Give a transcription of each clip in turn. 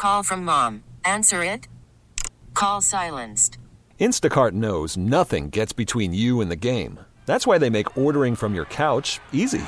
Call from mom. Answer it. Call silenced. Instacart knows nothing gets between you and the game. That's why they make ordering from your couch easy.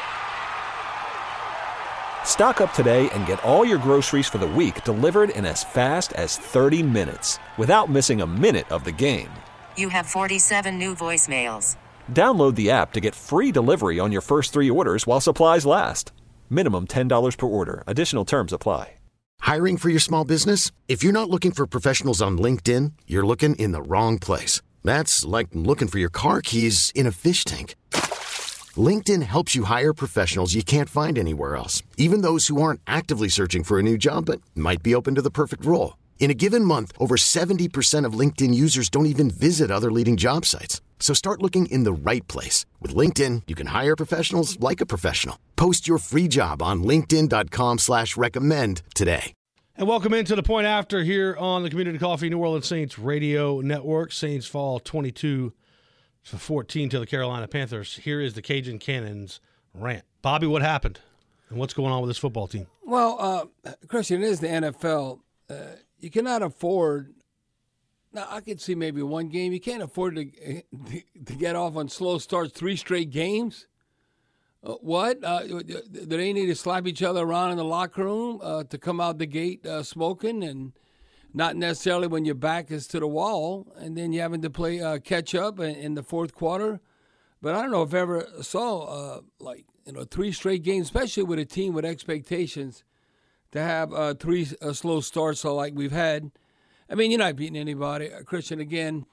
Stock up today and get all your groceries for the week delivered in as fast as 30 minutes without missing a minute of the game. You have 47 new voicemails. Download the app to get free delivery on your first 3 orders while supplies last. Minimum $10 per order. Additional terms apply. Hiring for your small business? If you're not looking for professionals on LinkedIn, you're looking in the wrong place. That's like looking for your car keys in a fish tank. LinkedIn helps you hire professionals you can't find anywhere else, even those who aren't actively searching for a new job but might be open to the perfect role. In a given month, over 70% of LinkedIn users don't even visit other leading job sites. So start looking in the right place. With LinkedIn, you can hire professionals like a professional. Post your free job on linkedin.com/recommend today. And welcome into the Point After here on the Community Coffee New Orleans Saints Radio Network. Saints fall 22-14 to the Carolina Panthers. Here is the Cajun Cannons rant. Bobby, what happened? And what's going on with this football team? Well, Christian, it is the NFL. You cannot afford. Now, I could see maybe one game. You can't afford to get off on slow starts 3 straight games. What? Do they need to slap each other around in the locker room to come out the gate smoking, and not necessarily when your back is to the wall, and then you having to play catch up in the fourth quarter? But I don't know if I ever saw 3 straight games, especially with a team with expectations, to have 3 slow starts like we've had. I mean, you're not beating anybody. Christian, again,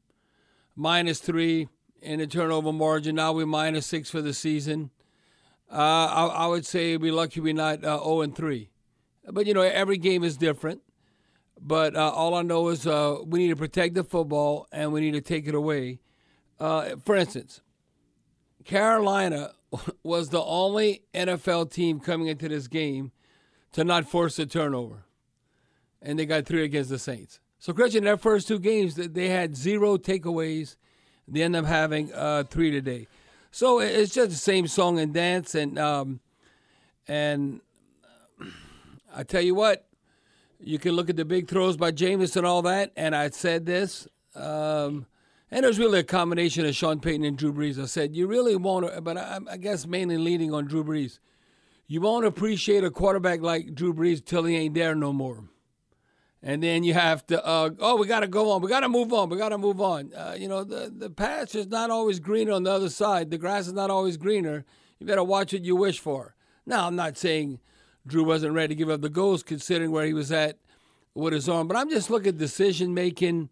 -3 in the turnover margin. Now we're -6 for the season. I would say we're lucky we're not 0-3. But, every game is different. But all I know is we need to protect the football and we need to take it away. For instance, Carolina was the only NFL team coming into this game to not force a turnover. And they got 3 against the Saints. So, Christian, their first 2 games, they had 0 takeaways. They end up having 3 today. So it's just the same song and dance. And I tell you what, you can look at the big throws by Jameis and all that. And I said this. And it was really a combination of Sean Payton and Drew Brees. I said, you really won't, but I guess mainly leaning on Drew Brees. You won't appreciate a quarterback like Drew Brees till he ain't there no more. And then you have to, we got to go on. We got to move on. The patch is not always greener on the other side. The grass is not always greener. You better watch what you wish for. Now, I'm not saying Drew wasn't ready to give up the ghost considering where he was at with his arm. But I'm just looking at decision-making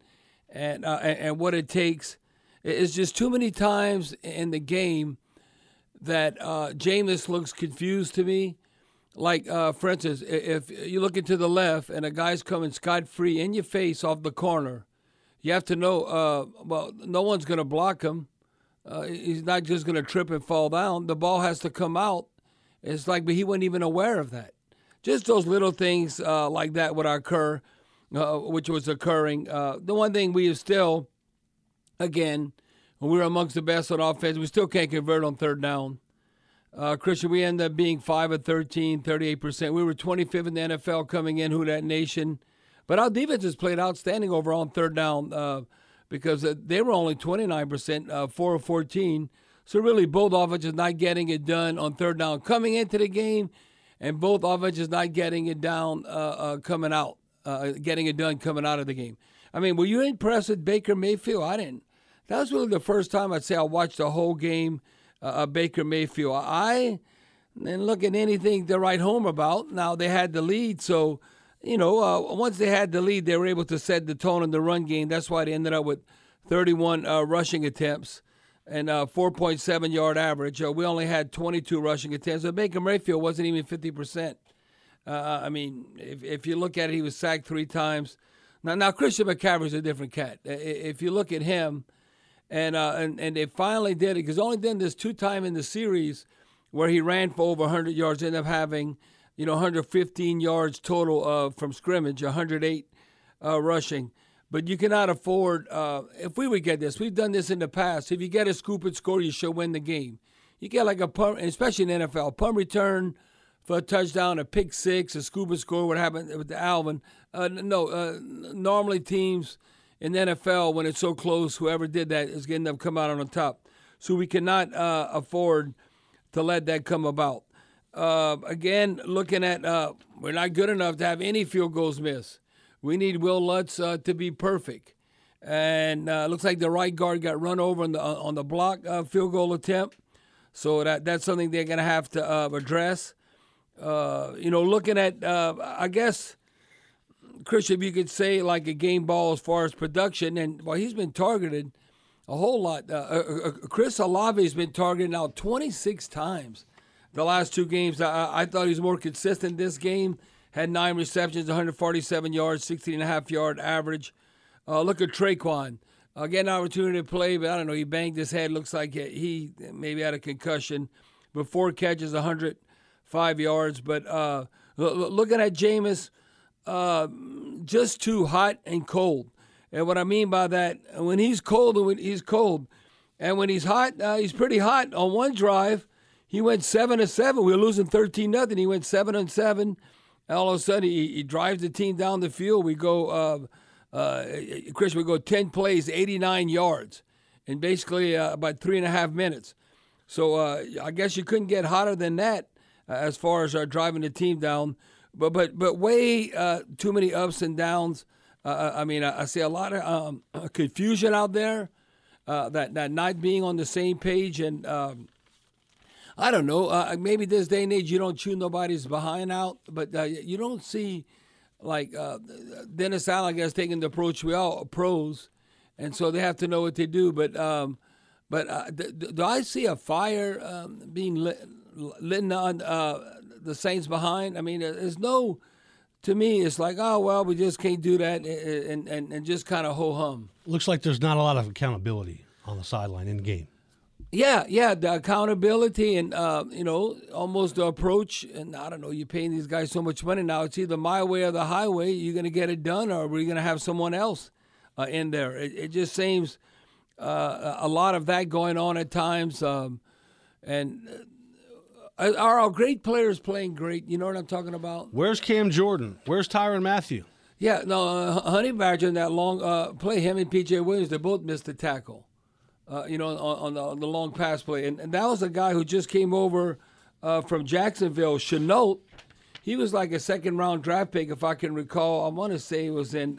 and what it takes. It's just too many times in the game that Jameis looks confused to me. Like, for instance, if you look into the left and a guy's coming scot-free in your face off the corner, you have to know, no one's going to block him. He's not just going to trip and fall down. The ball has to come out. It's like, but he wasn't even aware of that. Just those little things like that would occur, which was occurring. The one thing we have still, again, when we're amongst the best on offense, we still can't convert on third down. Christian, we ended up being 5 of 13, 38%. We were 25th in the NFL coming in, Who Dat Nation. But our defense has played outstanding over on third down because they were only 29%, 4 of 14. So really both offenses not getting it done on third down coming into the game, and both offenses not getting it down coming out, getting it done coming out of the game. I mean, were you impressed with Baker Mayfield? I didn't. That was really the first time I'd say I watched the whole game Baker Mayfield. I didn't look at anything to write home about. Now, they had the lead, so, once they had the lead, they were able to set the tone in the run game. That's why they ended up with 31 rushing attempts and 4.7-yard average. We only had 22 rushing attempts. So Baker Mayfield wasn't even 50%. I mean, if you look at it, he was sacked 3 times. Now Christian McCaffrey's a different cat. If you look at him, and they finally did it, because only done this 2 times in the series where he ran for over 100 yards, ended up having, 115 yards total from scrimmage, 108 rushing. But you cannot afford, if we would get this, we've done this in the past. If you get a scoop and score, you should win the game. You get like a punt, especially in the NFL, punt return, for a touchdown, a pick six, a scuba score, what happened with the Alvin. Normally teams in the NFL, when it's so close, whoever did that is going to come out on the top. So we cannot afford to let that come about. Again, looking at we're not good enough to have any field goals missed. We need Will Lutz to be perfect. And looks like the right guard got run over on the block field goal attempt. So that's something they're going to have to address. Looking at, I guess, Christian, you could say like a game ball as far as production. And, well, he's been targeted a whole lot. Chris Olave has been targeted now 26 times the last two games. I thought he was more consistent this game. Had 9 receptions, 147 yards, 16.5-yard average. Look at Traquan. Getting an opportunity to play, but I don't know. He banged his head. Looks like he maybe had a concussion. But 4 catches, 105 yards. But looking at Jameis, just too hot and cold. And what I mean by that, when he's cold, he's cold. And when he's hot, he's pretty hot. On one drive, he went 7-7. We were losing 13-0. He went 7-7. All of a sudden, he drives the team down the field. We go, Chris, we go 10 plays, 89 yards, in basically about 3.5 minutes. So I guess you couldn't get hotter than that as far as driving the team down. But way too many ups and downs. I see a lot of confusion out there, that not being on the same page. And I don't know, maybe this day and age you don't chew nobody's behind out, but you don't see like Dennis Allen, I guess, taking the approach we all pros, and so they have to know what they do. But do I see a fire being lit on the Saints behind? I mean, there's no. To me, it's like, oh, well, we just can't do that and just kind of ho-hum. Looks like there's not a lot of accountability on the sideline in game. Yeah, the accountability and, almost the approach. And I don't know, you're paying these guys so much money now. It's either my way or the highway. You're going to get it done, or we're going to have someone else in there. It just seems a lot of that going on at times. Are our great players playing great? You know what I'm talking about? Where's Cam Jordan? Where's Tyrann Mathieu? Yeah, no, Honey Badger in that long play, him and P.J. Williams, they both missed the tackle, on the long pass play. And that was a guy who just came over from Jacksonville, Chenault. He was like a second-round draft pick, if I can recall. I want to say it was in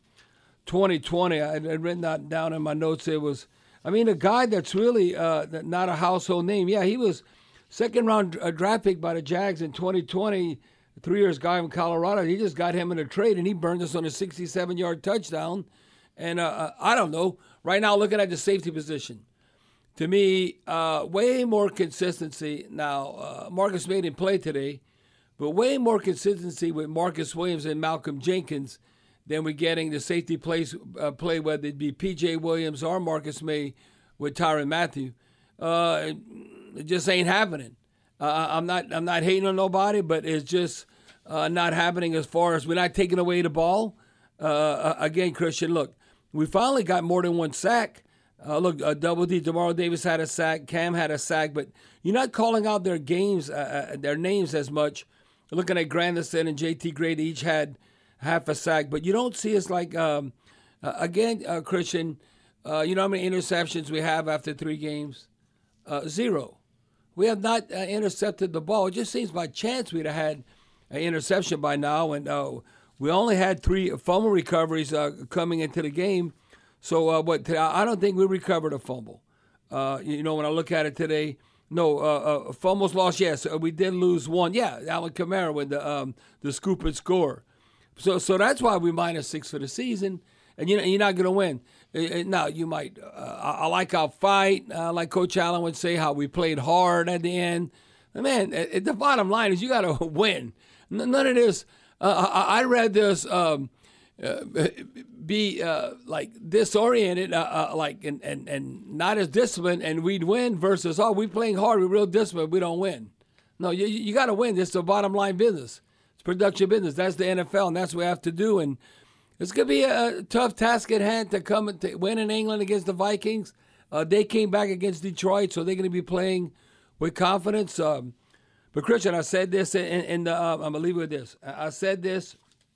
2020. I had written that down in my notes. It was, a guy that's really not a household name. Yeah, he was second-round draft pick by the Jags in 2020, 3 years guy from Colorado. He just got him in a trade, and he burned us on a 67-yard touchdown. And I don't know. Right now, looking at the safety position, to me, way more consistency. Now, Marcus May didn't play today, but way more consistency with Marcus Williams and Malcolm Jenkins than we're getting the safety play, whether it be P.J. Williams or Marcus May with Tyrann Mathieu. It just ain't happening. I'm not hating on nobody, but it's just not happening as far as we're not taking away the ball. Again, Christian, look, we finally got more than one sack. Double D, Demario Davis had a sack, Cam had a sack, but you're not calling out their names as much. Looking at Granderson and J.T. Gray, they each had half a sack, but you don't see us like, Christian, you know how many interceptions we have after 3 games? 0. We have not intercepted the ball. It just seems by chance we'd have had an interception by now, and we only had 3 fumble recoveries coming into the game. So, I don't think we recovered a fumble. When I look at it today, no, fumbles lost, yes. We did lose 1. Yeah, Alvin Kamara with the scoop and score. So that's why we -6 for the season, and you're not going to win. Now, you might. I like our fight. Like Coach Allen would say, how we played hard at the end. Man, the bottom line is you got to win. None of this. I read this be like disoriented, and not as disciplined, and we'd win versus, we playing hard, we're real disciplined, we don't win. No, you got to win. This is the bottom line business. It's production business. That's the NFL, and that's what we have to do. And it's going to be a tough task at hand to come and win in England against the Vikings. They came back against Detroit, so they're going to be playing with confidence. But Christian, I said this in the. I'm gonna leave you with this. I said this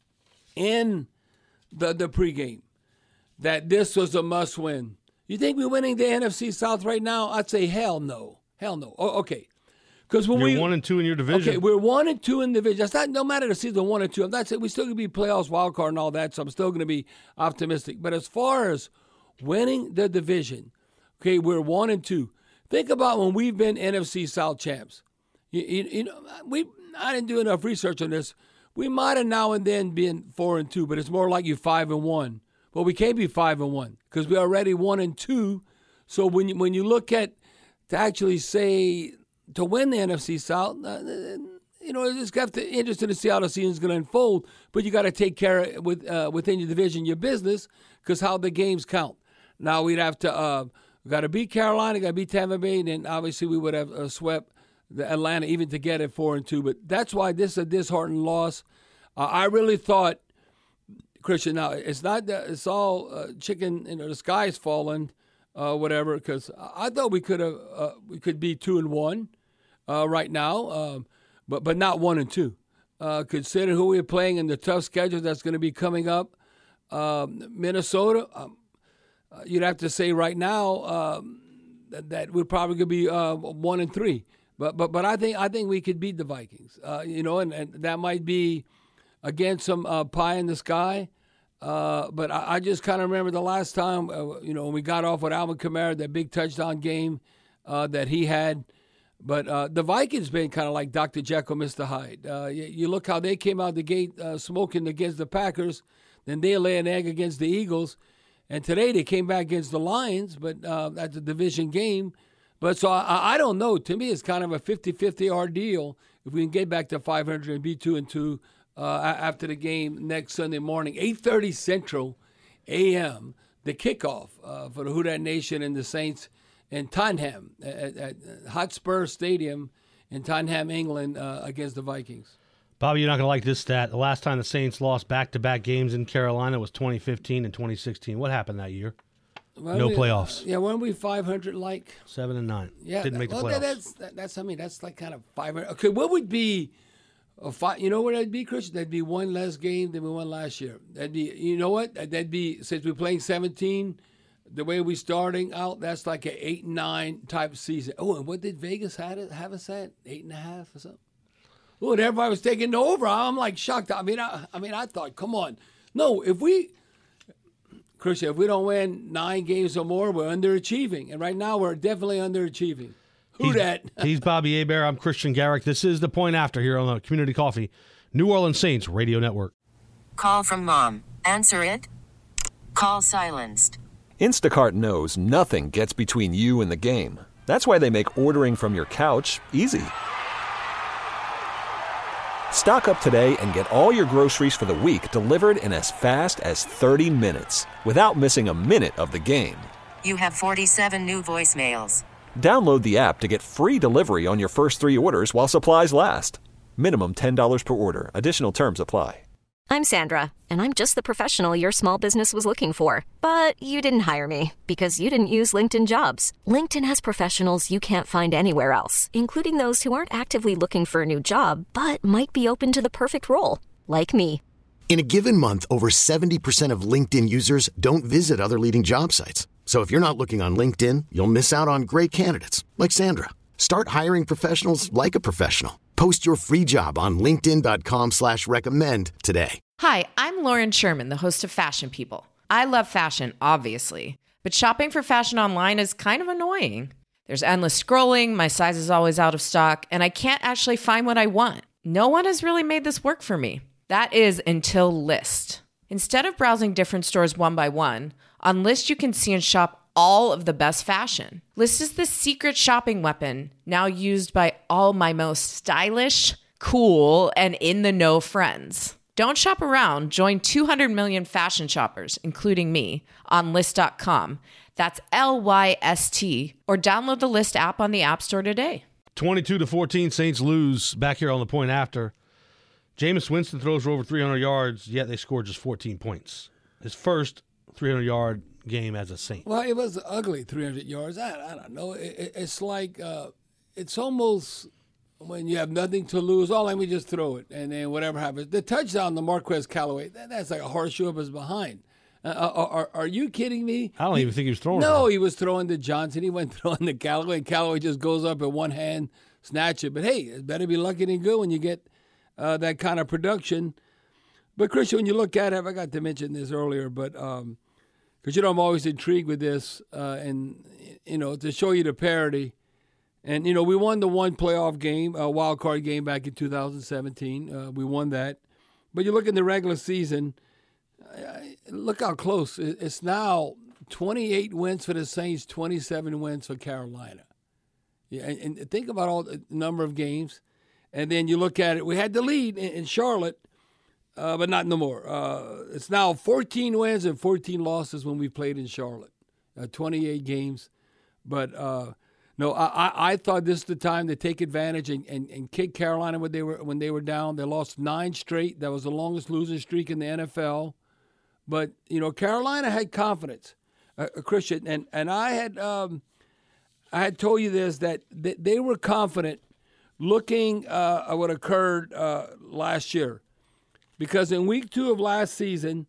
in the pregame that this was a must-win. You think we're winning the NFC South right now? I'd say hell no. Okay. Because when you're 1-2 in your division. Okay, we're 1-2 in the division. That's not, no matter the season 1-2. I'm not saying we still gonna be playoffs, wild card, and all that. So I'm still gonna be optimistic. But as far as winning the division, okay, we're 1-2. Think about when we've been NFC South champs. You know, I didn't do enough research on this. We might have now and then been 4-2, but it's more like you 5-1. But we can't be 5-1 because we're already 1-2. So when you look at to actually say to win the NFC South, you know, it's got to interesting to see how the season's going to unfold. But you got to take care of within your division, your business, because how the games count. Now we'd have to got to beat Carolina, got to beat Tampa Bay, and then obviously we would have swept the Atlanta even to get it 4-2. But that's why this is a disheartening loss. I really thought, Christian, now it's not that it's all chicken, you know, the sky's falling, whatever. Because I thought we could be 2-1 right now, but not 1-2. Considering who we're playing and the tough schedule that's going to be coming up, Minnesota, you'd have to say right now that we're probably going to be 1-3. But I think we could beat the Vikings. You know, and that might be again some pie in the sky. But I just kind of remember the last time, you know, when we got off with Alvin Kamara, that big touchdown game that he had. But the Vikings been kind of like Dr. Jekyll, Mr. Hyde. You look how they came out the gate smoking against the Packers. Then they lay an egg against the Eagles. And today they came back against the Lions, but that's a division game. But so I don't know. To me, it's kind of a 50-50 ordeal if we can get back to 500 and be 2-2 after the game next Sunday morning, 8:30 Central a.m., the kickoff for the Who Dat Nation and the Saints in Tottenham at Hotspur Stadium in Tottenham, England, against the Vikings. Bobby, you're not going to like this stat. The last time the Saints lost back-to-back games in Carolina was 2015 and 2016. What happened that year? No playoffs. Yeah, weren't we 500 like? 7-9. Yeah, didn't make the playoffs. That's I mean, that's like kind of 500. Okay, what would be you know what that'd be, Christian? That'd be one less game than we won last year. That'd be, you know what? That'd be, since we're playing 17, the way we're starting out, that's like an 8-9 type season. Oh, and what did Vegas have us at? 8.5 or something? Oh, and everybody was taking over. I'm like shocked. I mean, I thought, come on. No, Christian, if we don't win 9 games or more, we're underachieving. And right now, we're definitely underachieving. He's Bobby Hebert. I'm Christian Garrick. This is The Point After here on the Community Coffee, New Orleans Saints Radio Network. Call from mom. Answer it. Call silenced. Instacart knows nothing gets between you and the game. That's why they make ordering from your couch easy. Stock up today and get all your groceries for the week delivered in as fast as 30 minutes without missing a minute of the game. You have 47 new voicemails. Download the app to get free delivery on your first 3 orders while supplies last. Minimum $10 per order. Additional terms apply. I'm Sandra, and I'm just the professional your small business was looking for. But you didn't hire me because you didn't use LinkedIn Jobs. LinkedIn has professionals you can't find anywhere else, including those who aren't actively looking for a new job, but might be open to the perfect role, like me. In a given month, over 70% of LinkedIn users don't visit other leading job sites. So if you're not looking on LinkedIn, you'll miss out on great candidates like Sandra. Start hiring professionals like a professional. Post your free job on linkedin.com/recommend today. Hi, I'm Lauren Sherman, the host of Fashion People. I love fashion, obviously, but shopping for fashion online is kind of annoying. There's endless scrolling, my size is always out of stock, and I can't actually find what I want. No one has really made this work for me. That is until Lyst. Instead of browsing different stores one by one, on Lyst you can see and shop all of the best fashion. Lyst is the secret shopping weapon now used by all my most stylish, cool, and in-the-know friends. Don't shop around. Join 200 million fashion shoppers, including me, on Lyst.com. That's LYST. Or download the Lyst app on the App Store today. 22-14, Saints lose back here on The Point After. Jameis Winston throws for over 300 yards, yet they scored just 14 points. His first 300-yard game as a Saint. Well, it was ugly 300 yards. I don't know. It's like it's almost when you have nothing to lose, let me just throw it, and then whatever happens. The touchdown to Marquez Callaway, that's like a horseshoe up his behind. Are you kidding me? I don't even think he was throwing. No, he was throwing to Johnson. He went throwing to Callaway. Callaway just goes up in one hand, snatch it. But hey, it's better be lucky than good when you get that kind of production. But Christian, when you look at it, I forgot to mention this earlier, but because I'm always intrigued with this, and to show you the parity. And we won the one playoff game, a wild card game back in 2017. We won that. But you look in the regular season. Look how close. It's now 28 wins for the Saints, 27 wins for Carolina. Yeah, and think about all the number of games. And then you look at it. We had the lead in Charlotte, but not no more. It's now 14 wins and 14 losses when we played in Charlotte, 28 games. But, no, I thought this is the time to take advantage and kick Carolina when they were down. They lost 9 straight. That was the longest losing streak in the NFL. But, Carolina had confidence, Christian. And I had told you this, that they were confident looking at what occurred last year. Because in week 2 of last season,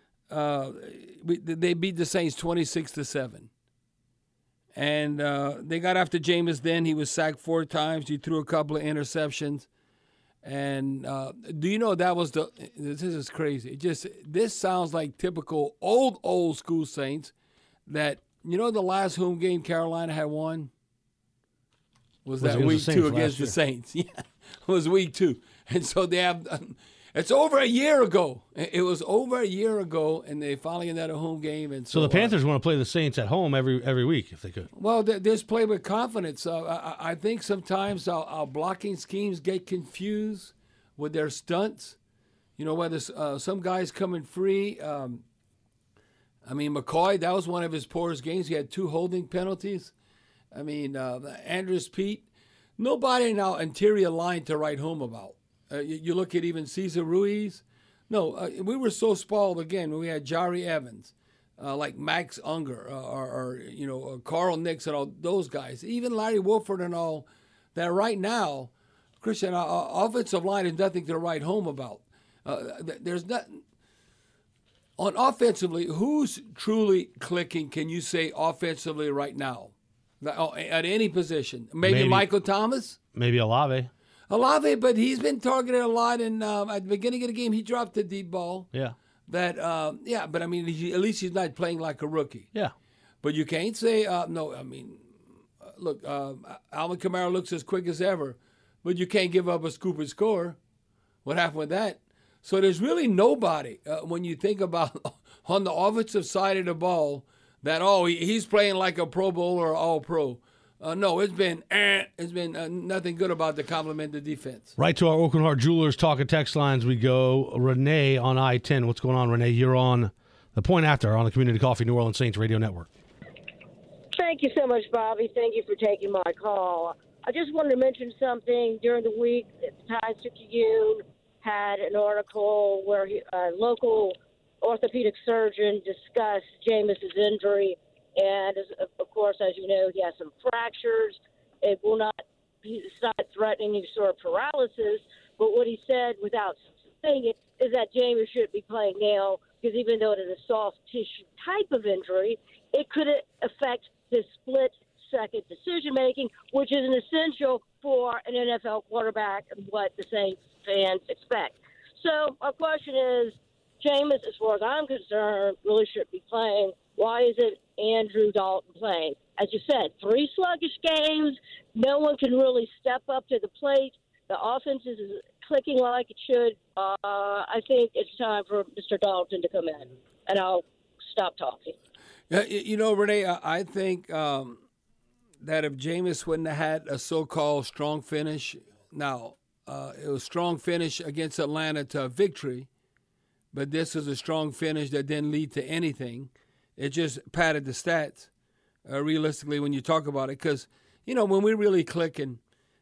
they beat the Saints 26-7. And they got after Jameis then. He was sacked 4 times. He threw a couple of interceptions. And do you know that was this is crazy. This sounds like typical old school Saints that, the last home game Carolina had won was that week 2 against the Saints. Yeah, it was week 2. And so they have, it's over a year ago. It was over a year ago, and they finally had a home game. And so the Panthers want to play the Saints at home every week if they could. Well, there's play with confidence. I think sometimes our blocking schemes get confused with their stunts. Whether some guys coming free. McCoy, that was one of his poorest games. He had 2 holding penalties. Andrews Pete, nobody in our interior line to write home about. You look at even Cesar Ruiz. No, we were so spoiled again when we had Jari Evans, like Max Unger, or Carl Nix and all those guys. Even Larry Wolford and all that. Right now, Christian, our offensive line is nothing to write home about. There's nothing. On offensively, who's truly clicking, can you say, offensively right now? At any position? Maybe Michael Thomas? Maybe Olave, but he's been targeted a lot. And at the beginning of the game, he dropped the deep ball. Yeah. But at least he's not playing like a rookie. Yeah. But you can't say, no, look, Alvin Kamara looks as quick as ever, but you can't give up a scoop and score. What happened with that? So there's really nobody, when you think about on the offensive side of the ball, that, he's playing like a Pro Bowl or All-Pro. No, it's been nothing good about the compliment the defense. Right to our Oakland Heart Jewelers talk and text lines we go. Renee on I-10. What's going on, Renee? You're on the Point After on the Community Coffee New Orleans Saints Radio Network. Thank you so much, Bobby. Thank you for taking my call. I just wanted to mention something. During the week, the Times-Picayune had an article where a local orthopedic surgeon discussed Jameis's injury. And, of course, as you know, he has some fractures. It's not threatening any sort of paralysis. But what he said, without saying it, is that Jameis shouldn't be playing now because even though it is a soft tissue type of injury, it could affect his split-second decision-making, which is an essential for an NFL quarterback and what the Saints fans expect. So my question is, Jameis, as far as I'm concerned, really shouldn't be playing. Why isn't Andrew Dalton playing? As you said, 3 sluggish games. No one can really step up to the plate. The offense is clicking like it should. I think it's time for Mr. Dalton to come in, and I'll stop talking. Renee, I think that if Jameis wouldn't have had a so-called strong finish, now it was strong finish against Atlanta to a victory, but this is a strong finish that didn't lead to anything. It just padded the stats, realistically, when you talk about it. Because, when we're really clicking,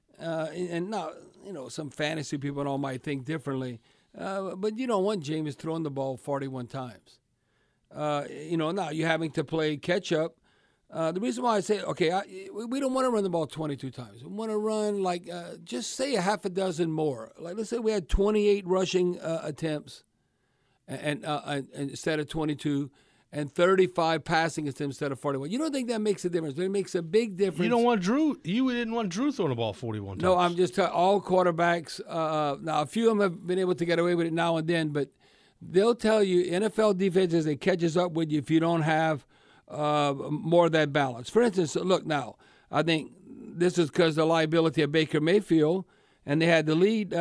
and now, some fantasy people and all might think differently, but you don't want Jameis throwing the ball 41 times. Now you're having to play catch-up The reason why I say, we don't want to run the ball 22 times. We want to run just say a half a dozen more. Like let's say we had 28 rushing attempts, and instead of 22, and 35 passing attempts instead of 41. You don't think that makes a difference? But it makes a big difference. You don't want Drew. You didn't want Drew throwing the ball 41 times. No, I'm just telling all quarterbacks. Now a few of them have been able to get away with it now and then, but they'll tell you NFL defenses, it catches up with you if you don't have more of that balance. For instance, look now, I think this is because the liability of Baker Mayfield, and they had the lead.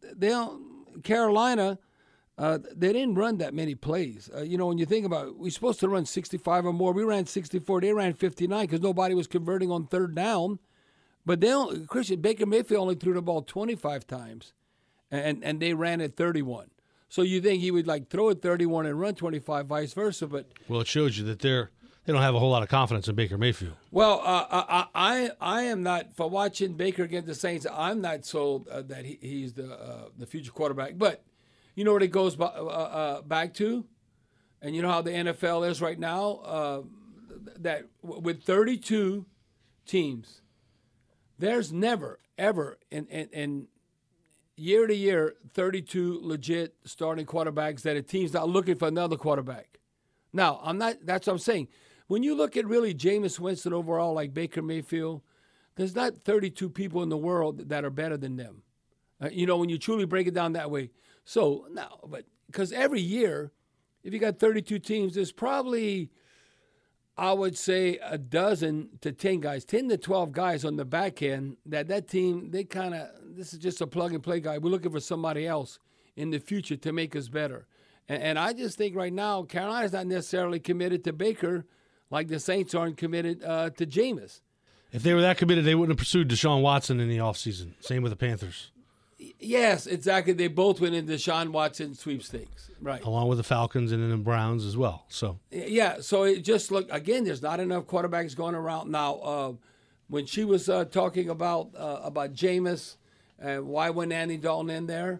Carolina, they didn't run that many plays. When you think about it, we're supposed to run 65 or more. We ran 64. They ran 59 because nobody was converting on third down. But Baker Mayfield only threw the ball 25 times, and they ran at 31. So you think he would throw it 31 and run 25, vice versa. But well, it shows you that they don't have a whole lot of confidence in Baker Mayfield. Well, I am not, for watching Baker against the Saints, I'm not sold that he's the future quarterback. But you know what it goes back to? And you know how the NFL is right now? That with 32 teams, there's never, ever in year to year 32 legit starting quarterbacks that a team's not looking for another quarterback. Now, that's what I'm saying. When you look at really Jameis Winston overall, like Baker Mayfield, there's not 32 people in the world that are better than them. When you truly break it down that way. So, now, but because every year, if you got 32 teams, there's probably, I would say, a dozen to 10 guys, 10 to 12 guys on the back end that team, this is just a plug-and-play guy. We're looking for somebody else in the future to make us better. And I just think right now, Carolina's not necessarily committed to Baker like the Saints aren't committed to Jameis. If they were that committed, they wouldn't have pursued Deshaun Watson in the offseason. Same with the Panthers. Yes, exactly. They both went into Deshaun Watson sweepstakes, right? Along with the Falcons and then the Browns as well. So yeah, so it just look again. There's not enough quarterbacks going around now. When she was talking about Jameis and why wasn't Andy Dalton in there,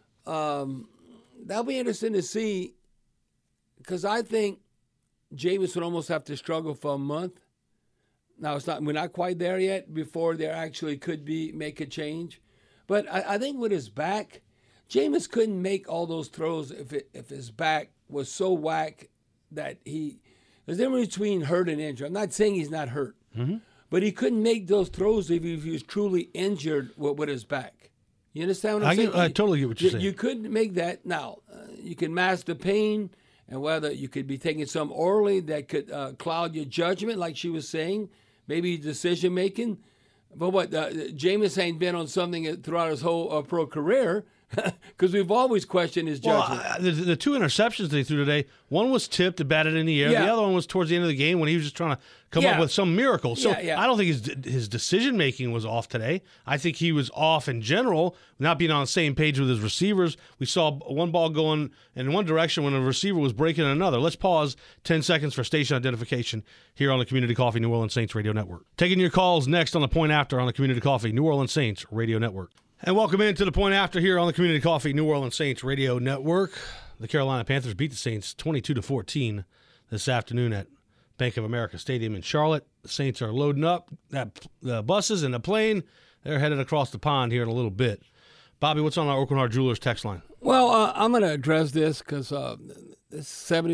that'll be interesting to see because I think Jameis would almost have to struggle for a month. Now we're not quite there yet before there actually could make a change. But I think with his back, Jameis couldn't make all those throws if his back was so whack that there's a difference between hurt and injured. I'm not saying he's not hurt, but he couldn't make those throws if he was truly injured with his back. You understand what I'm saying? I totally get what you're saying. You couldn't make that. Now, you can mask the pain, and whether you could be taking some orally that could cloud your judgment, like she was saying, maybe decision-making. But what, Jameis ain't been on something throughout his whole pro career because we've always questioned his judgment. Well, the two interceptions they threw today, one was tipped and batted in the air. Yeah. The other one was towards the end of the game when he was just trying to come up with some miracle. So I don't think his decision-making was off today. I think he was off in general, not being on the same page with his receivers. We saw one ball going in one direction when a receiver was breaking in another. Let's pause 10 seconds for station identification here on the Community Coffee New Orleans Saints Radio Network. Taking your calls next on the Point After on the Community Coffee New Orleans Saints Radio Network. And welcome into the Point After here on the Community Coffee New Orleans Saints Radio Network. The Carolina Panthers beat the Saints 22-14 this afternoon at Bank of America Stadium in Charlotte. The Saints are loading up the buses and the plane. They're headed across the pond here in a little bit. Bobby, what's on our Aucoin Hart Jewelers text line? Well, I'm going to address this because this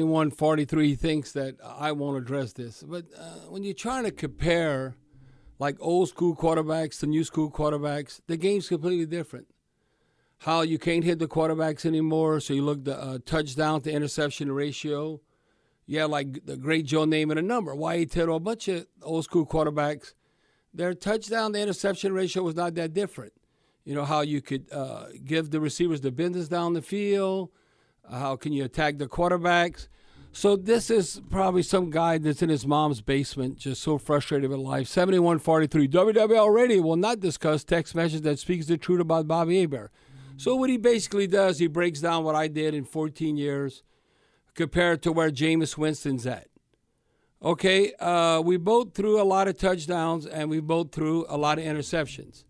7143 thinks that I won't address this. But when you're trying to compare like old school quarterbacks to new school quarterbacks, the game's completely different. How you can't hit the quarterbacks anymore, so you look the touchdown to interception ratio. Yeah, like the great Joe Namath a number. Why he tell a bunch of old school quarterbacks, their touchdown to interception ratio was not that different. You know, how you could give the receivers the business down the field, how can you attack the quarterbacks. So this is probably some guy that's in his mom's basement, just so frustrated with life. 7143, WWL Radio will not discuss text message that speaks the truth about Bobby Hebert. So what he basically does, he breaks down what I did in 14 years compared to where Jameis Winston's at. Okay, we both threw a lot of touchdowns and we both threw a lot of interceptions.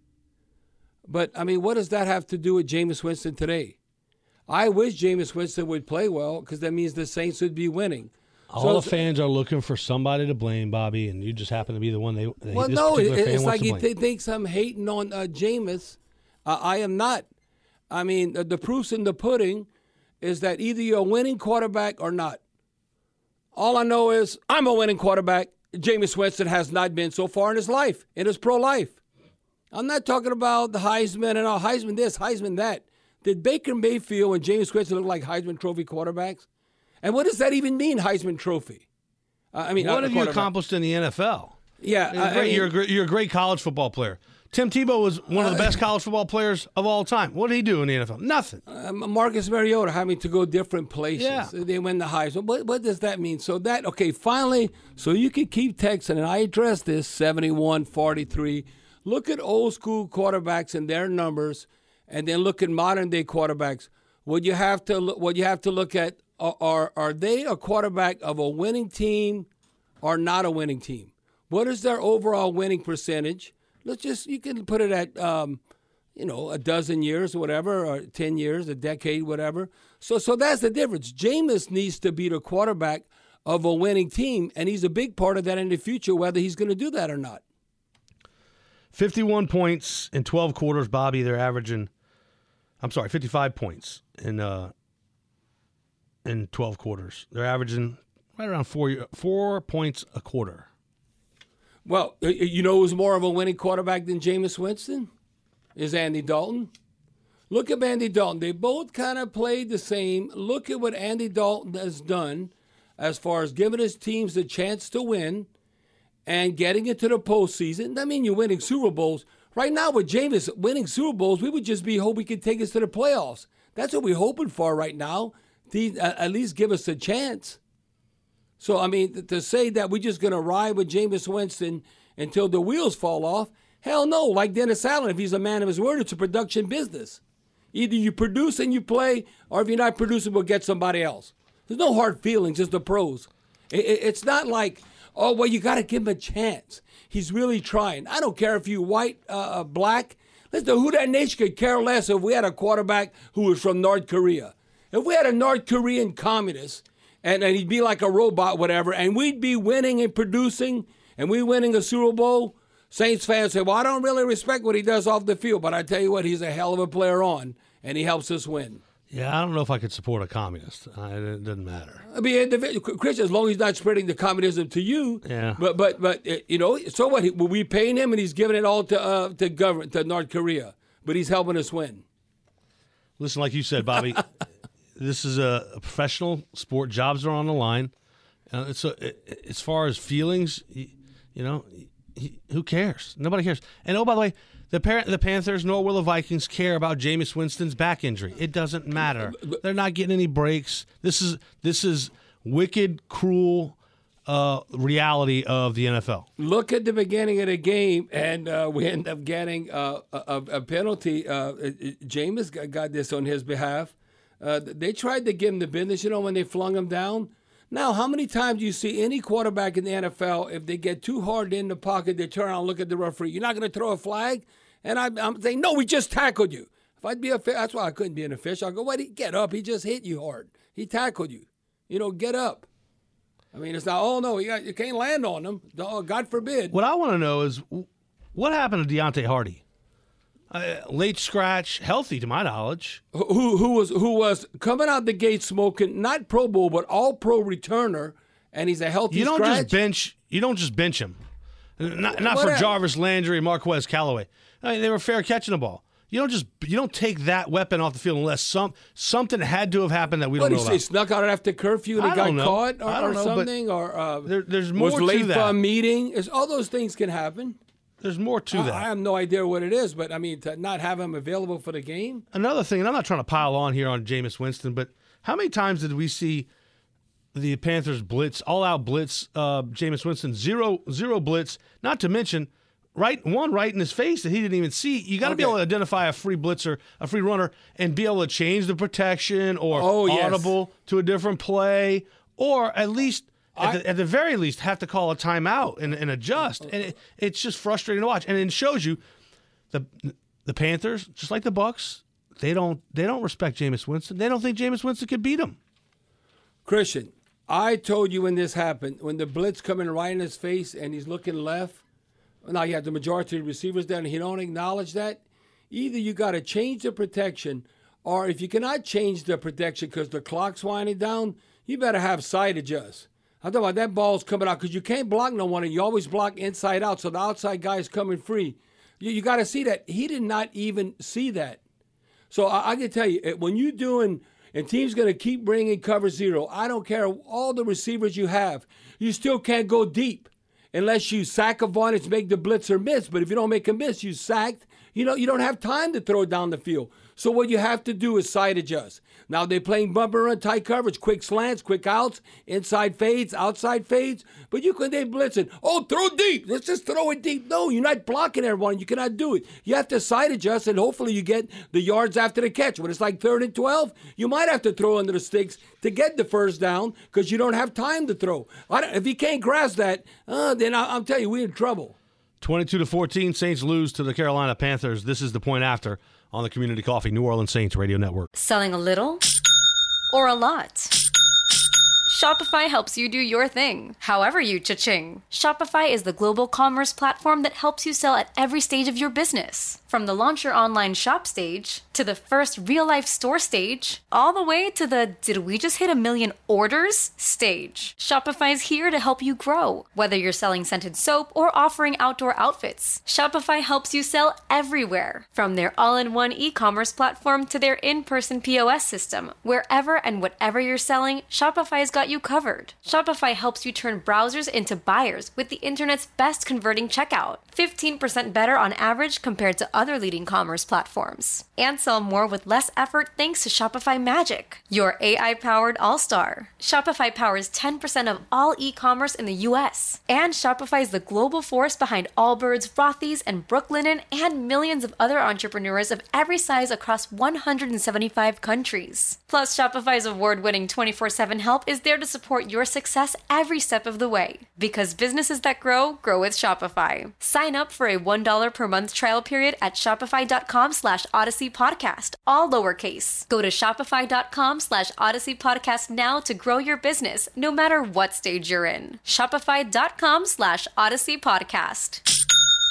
But, I mean, what does that have to do with Jameis Winston today? I wish Jameis Winston would play well because that means the Saints would be winning. All the fans are looking for somebody to blame, Bobby, and you just happen to be the one they. Well, no, it's like he thinks I'm hating on Jameis. I am not. I mean, the proof's in the pudding is that either you're a winning quarterback or not. All I know is I'm a winning quarterback. Jameis Winston has not been so far in his life, in his pro life. I'm not talking about the Heisman and all Heisman this, Heisman that. Did Baker Mayfield and Jameis Winston look like Heisman Trophy quarterbacks? And what does that even mean, Heisman Trophy? I mean, what have you accomplished in the NFL? Yeah, you're a great college football player. Tim Tebow was one of the best college football players of all time. What did he do in the NFL? Nothing. Marcus Mariota having to go different places. Yeah. They win the Heisman. What does that mean? So finally, so you can keep texting, and I addressed this, 71-43. Look at old school quarterbacks and their numbers, and then look at modern day quarterbacks. What you have to look at are they a quarterback of a winning team or not a winning team? What is their overall winning percentage? You can put it at, a dozen years or whatever, or 10 years, a decade, whatever. So that's the difference. Jameis needs to be the quarterback of a winning team, and he's a big part of that in the future, whether he's going to do that or not. 51 points in 12 quarters, Bobby. They're averaging, 55 points in 12 quarters. They're averaging right around 4 points a quarter. Well, you know who's more of a winning quarterback than Jameis Winston? Is Andy Dalton. Look at Andy Dalton. They both kind of played the same. Look at what Andy Dalton has done as far as giving his teams a chance to win and getting into the postseason. That means you're winning Super Bowls. Right now with Jameis winning Super Bowls, we would just hope he could take us to the playoffs. That's what we're hoping for right now. At least give us a chance. So, I mean, to say that we're just going to ride with Jameis Winston until the wheels fall off, hell no. Like Dennis Allen, if he's a man of his word, it's a production business. Either you produce and you play, or if you're not producing, we'll get somebody else. There's no hard feelings, just the pros. It's not like, oh, well, you got to give him a chance. He's really trying. I don't care if you're white, black. Listen, who that nation could care less if we had a quarterback who was from North Korea. If we had a North Korean communist, and he'd be like a robot, whatever, and we'd be winning and producing, and we winning a Super Bowl, Saints fans say, well, I don't really respect what he does off the field, but I tell you what, he's a hell of a player on, and he helps us win. Yeah, I don't know if I could support a communist. It doesn't matter. I mean, Christian, as long as he's not spreading the communism to you. Yeah. But so what? We paying him, and he's giving it all to North Korea, but he's helping us win. Listen, like you said, Bobby, this is a professional sport. Jobs are on the line. As far as feelings, who cares? Nobody cares. And oh, by the way, the Panthers nor will the Vikings care about Jameis Winston's back injury. It doesn't matter. They're not getting any breaks. This is wicked, cruel reality of the NFL. Look at the beginning of the game, and we end up getting a penalty. Jameis got this on his behalf. They tried to give him the business, when they flung him down. Now, how many times do you see any quarterback in the NFL, if they get too hard in the pocket, they turn around and look at the referee? You're not going to throw a flag? And I'm saying, no, we just tackled you. If I'd be a fish, that's why I couldn't be an official. I go, what? Get up. He just hit you hard. He tackled you. Get up. I mean, it's not, oh, no, you can't land on him. God forbid. What I want to know is, what happened to Deontay Hardy? Late scratch, healthy to my knowledge. Who was coming out the gate smoking, not Pro Bowl, but All-Pro returner, and he's a healthy scratch? You don't just bench him. Not for Jarvis Landry and Marquez Callaway. I mean, they were fair catching the ball. You don't take that weapon off the field unless something had to have happened that we don't know about. He snuck out after curfew and he got caught or something, or there's more was late for a meeting. All those things can happen. There's more to that. I have no idea what it is, but I mean, to not have him available for the game. Another thing, and I'm not trying to pile on here on Jameis Winston, but how many times did we see the Panthers blitz, all-out blitz, Jameis Winston, zero blitz, not to mention right in his face that he didn't even see. You got to be able to identify a free blitzer, a free runner, and be able to change the protection or audible to a different play, or at least at the very least, have to call a timeout and adjust. And it's just frustrating to watch. And it shows you the Panthers, just like the Bucks, they don't respect Jameis Winston. They don't think Jameis Winston could beat them. Christian, I told you when this happened, when the blitz coming right in his face and he's looking left. Now you have the majority of the receivers there, and he don't acknowledge that. Either you got to change the protection, or if you cannot change the protection because the clock's winding down, you better have side adjust. I'm talking about that ball's coming out because you can't block no one, and you always block inside out, so the outside guy is coming free. You got to see that. He did not even see that. So I can tell you, when you're doing, and team's going to keep bringing cover zero, I don't care all the receivers you have, you still can't go deep unless you sack advantage, make the blitzer miss. But if you don't make a miss, you sacked. You don't have time to throw it down the field. So what you have to do is side adjust. Now they're playing bumper run, tight coverage, quick slants, quick outs, inside fades, outside fades. But they blitzing. Oh, throw deep. Let's just throw it deep. No, you're not blocking everyone. You cannot do it. You have to side adjust, and hopefully you get the yards after the catch. When it's like 3rd and 12, you might have to throw under the sticks to get the first down because you don't have time to throw. If you can't grasp that, then I'm telling you, we're in trouble. 22-14, Saints lose to the Carolina Panthers. This is the point after on the Community Coffee New Orleans Saints Radio Network. Selling a little or a lot? Shopify helps you do your thing, however you cha-ching. Shopify is the global commerce platform that helps you sell at every stage of your business. From the launch your online shop stage, to the first real-life store stage, all the way to the did we just hit 1 million orders stage. Shopify's here to help you grow. Whether you're selling scented soap or offering outdoor outfits, Shopify helps you sell everywhere. From their all-in-one e-commerce platform to their in-person POS system, wherever and whatever you're selling, Shopify's got you covered. Shopify helps you turn browsers into buyers with the internet's best converting checkout. 15% better on average compared to other leading commerce platforms. And sell more with less effort thanks to Shopify Magic, your AI-powered all-star. Shopify powers 10% of all e-commerce in the U.S. And Shopify is the global force behind Allbirds, Rothy's, and Brooklinen, and millions of other entrepreneurs of every size across 175 countries. Plus, Shopify's award-winning 24/7 help is there to support your success every step of the way. Because businesses that grow with Shopify. Sign up for a $1 per month trial period at shopify.com/Odyssey Podcast, all lowercase. Go to shopify.com/Odyssey Podcast now to grow your business, no matter what stage you're in. Shopify.com/Odyssey Podcast.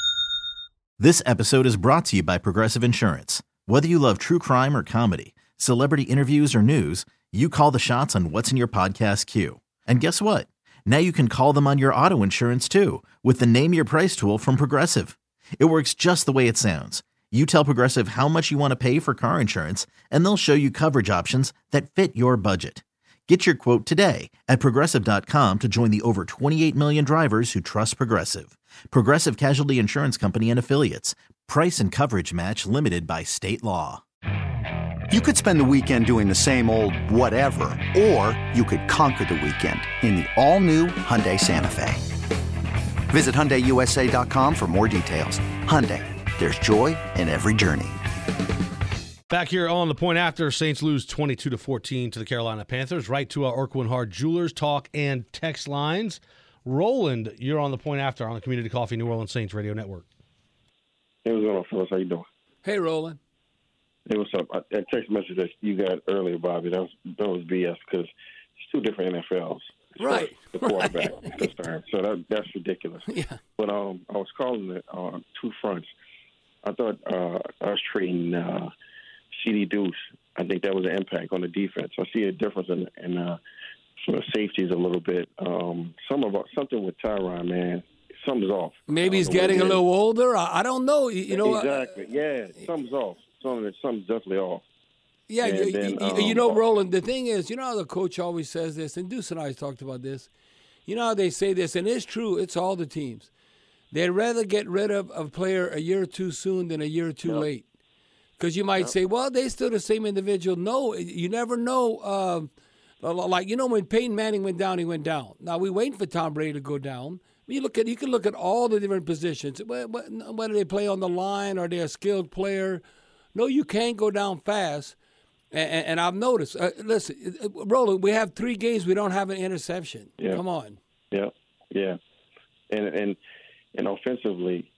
This episode is brought to you by Progressive Insurance. Whether you love true crime or comedy, celebrity interviews or news, you call the shots on what's in your podcast queue. And guess what? Now you can call them on your auto insurance too with the Name Your Price tool from Progressive. It works just the way it sounds. You tell Progressive how much you want to pay for car insurance, and they'll show you coverage options that fit your budget. Get your quote today at Progressive.com to join the over 28 million drivers who trust Progressive. Progressive Casualty Insurance Company and Affiliates. Price and coverage match limited by state law. You could spend the weekend doing the same old whatever, or you could conquer the weekend in the all-new Hyundai Santa Fe. Visit HyundaiUSA.com for more details. Hyundai, there's joy in every journey. Back here on the point after, Saints lose 22-14 to the Carolina Panthers. Right to our Orquin Hard Jewelers talk and text lines. Roland, you're on the point after on the Community Coffee New Orleans Saints Radio Network. Hey, what's going on, fellas? How you doing? Hey, Roland. Hey, what's up? That text message that you got earlier, Bobby, that was BS because it's two different NFLs. Right. The quarterback this time. So that's ridiculous. Yeah. But I was calling it on two fronts. I thought us trading CD Deuce, I think that was an impact on the defense. I see a difference in some of the safeties a little bit. Something with Tyron, man. Something's off. Maybe he's getting a little older. I don't know. You know exactly. Yeah, something's off. Something's definitely off. Yeah, Roland, the thing is, you know how the coach always says this, and Deuce and I talked about this. You know how they say this, and it's true. It's all the teams. They'd rather get rid of a player a year too soon than a year too late. Because you might say, well, they're still the same individual. No, you never know. When Peyton Manning went down, he went down. Now, we're waiting for Tom Brady to go down. You can look at all the different positions. Whether they play on the line or they're a skilled player. No, you can't go down fast. And I've noticed. Listen, Roland, we have 3 games. We don't have an interception. Yeah. Come on. Yeah. And offensively,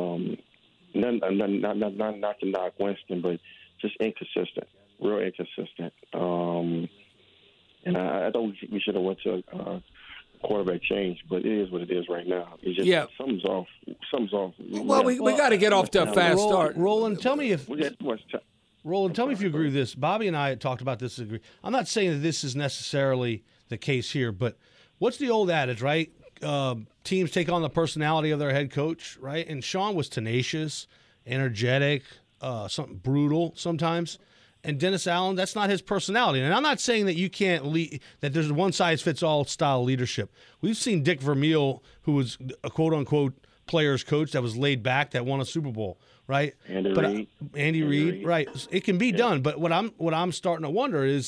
not to knock Winston, but just inconsistent, real inconsistent. And I thought we should have went to a quarterback change, but it is what it is right now. It's just something's off. Well, we got to get off to a fast start. Roland, tell me if we got too much time. Roland, tell me if you agree with this. Bobby and I had talked about this. I'm not saying that this is necessarily the case here, but what's the old adage, right? Teams take on the personality of their head coach, right? And Sean was tenacious, energetic, something brutal sometimes. And Dennis Allen, that's not his personality. And I'm not saying that you can't lead, that there's a one-size-fits-all style leadership. We've seen Dick Vermeil, who was a quote-unquote player's coach that was laid back, that won a Super Bowl, right? Andy Reid, right? It can be done. But what I'm starting to wonder is,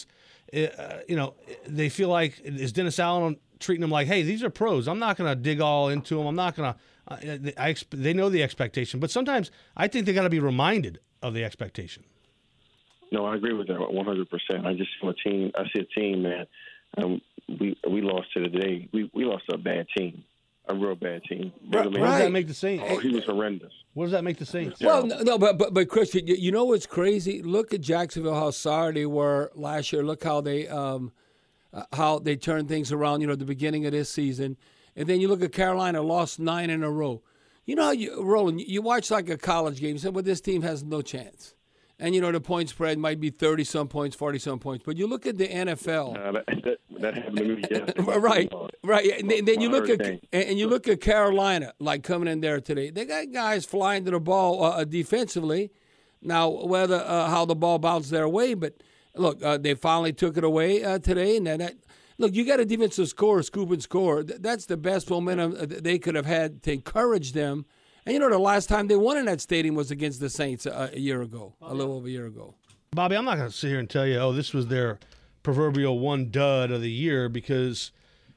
they feel like, is Dennis Allen treating them like, hey, these are pros. I'm not going to dig all into them. I'm not going to. They know the expectation, but sometimes I think they got to be reminded of the expectation. No, I agree with that 100%. I just see a team that we lost to today. We lost to a bad team, a real bad team. What does that make the Saints? Oh, he was horrendous. What does that make the Saints? Well, no, but Chris, you know what's crazy? Look at Jacksonville, how sorry they were last year. Look how they turned things around. At the beginning of this season, and then you look at Carolina, lost 9 in a row. You know how Roland, you watch like a college game. You say, well, this team has no chance. And, the point spread might be 30-some points, 40-some points. But you look at the NFL. That happened to me yesterday. Right. And then you look at Carolina, like coming in there today. They got guys flying to the ball defensively. Now, whether how the ball bounced their way, but look, they finally took it away today. And look, you got a defensive scorer, scoop and score. That's the best momentum they could have had to encourage them. And the last time they won in that stadium was against the Saints a year ago, a little over a year ago. Bobby, I'm not going to sit here and tell you, this was their proverbial one dud of the year, because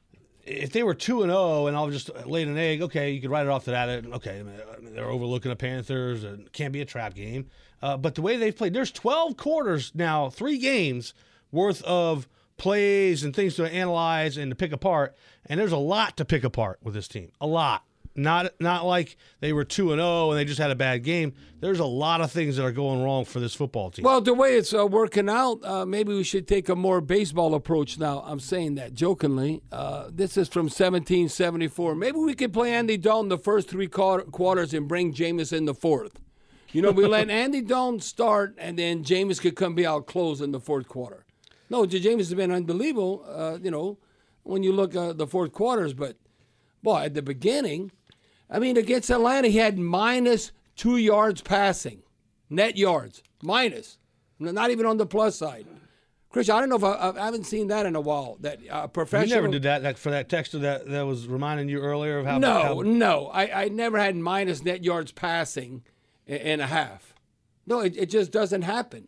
if they were 2-0 and I'll just laid an egg, okay, you could write it off to that. Okay, they're overlooking the Panthers. It can't be a trap game. But the way they've played, there's 12 quarters now, 3 games worth of plays and things to analyze and to pick apart. And there's a lot to pick apart with this team, a lot. Not like they were 2-0 and they just had a bad game. There's a lot of things that are going wrong for this football team. Well, the way it's working out, maybe we should take a more baseball approach now. I'm saying that jokingly. This is from 1774. Maybe we could play Andy Dalton the first 3 quarters and bring Jameis in the fourth. We let Andy Dalton start, and then Jameis could come be out close in the fourth quarter. No, Jameis has been unbelievable, when you look at the fourth quarters. But, boy, at the beginning, against Atlanta, he had -2 yards passing, net yards, minus, not even on the plus side. Chris, I don't know if I haven't seen that in a while. That professional. You never did that for that texter that was reminding you earlier of how. No, I never had minus net yards passing in a half. No, it just doesn't happen.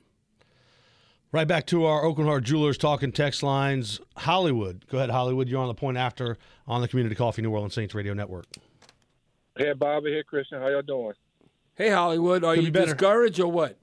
Right back to our Oakland Heart Jewelers talking text lines. Hollywood, go ahead, Hollywood. You're on the point after on the Community Coffee New Orleans Saints Radio Network. Hey, Bobby. Hey, Christian. How y'all doing? Hey, Hollywood. Are you discouraged or what?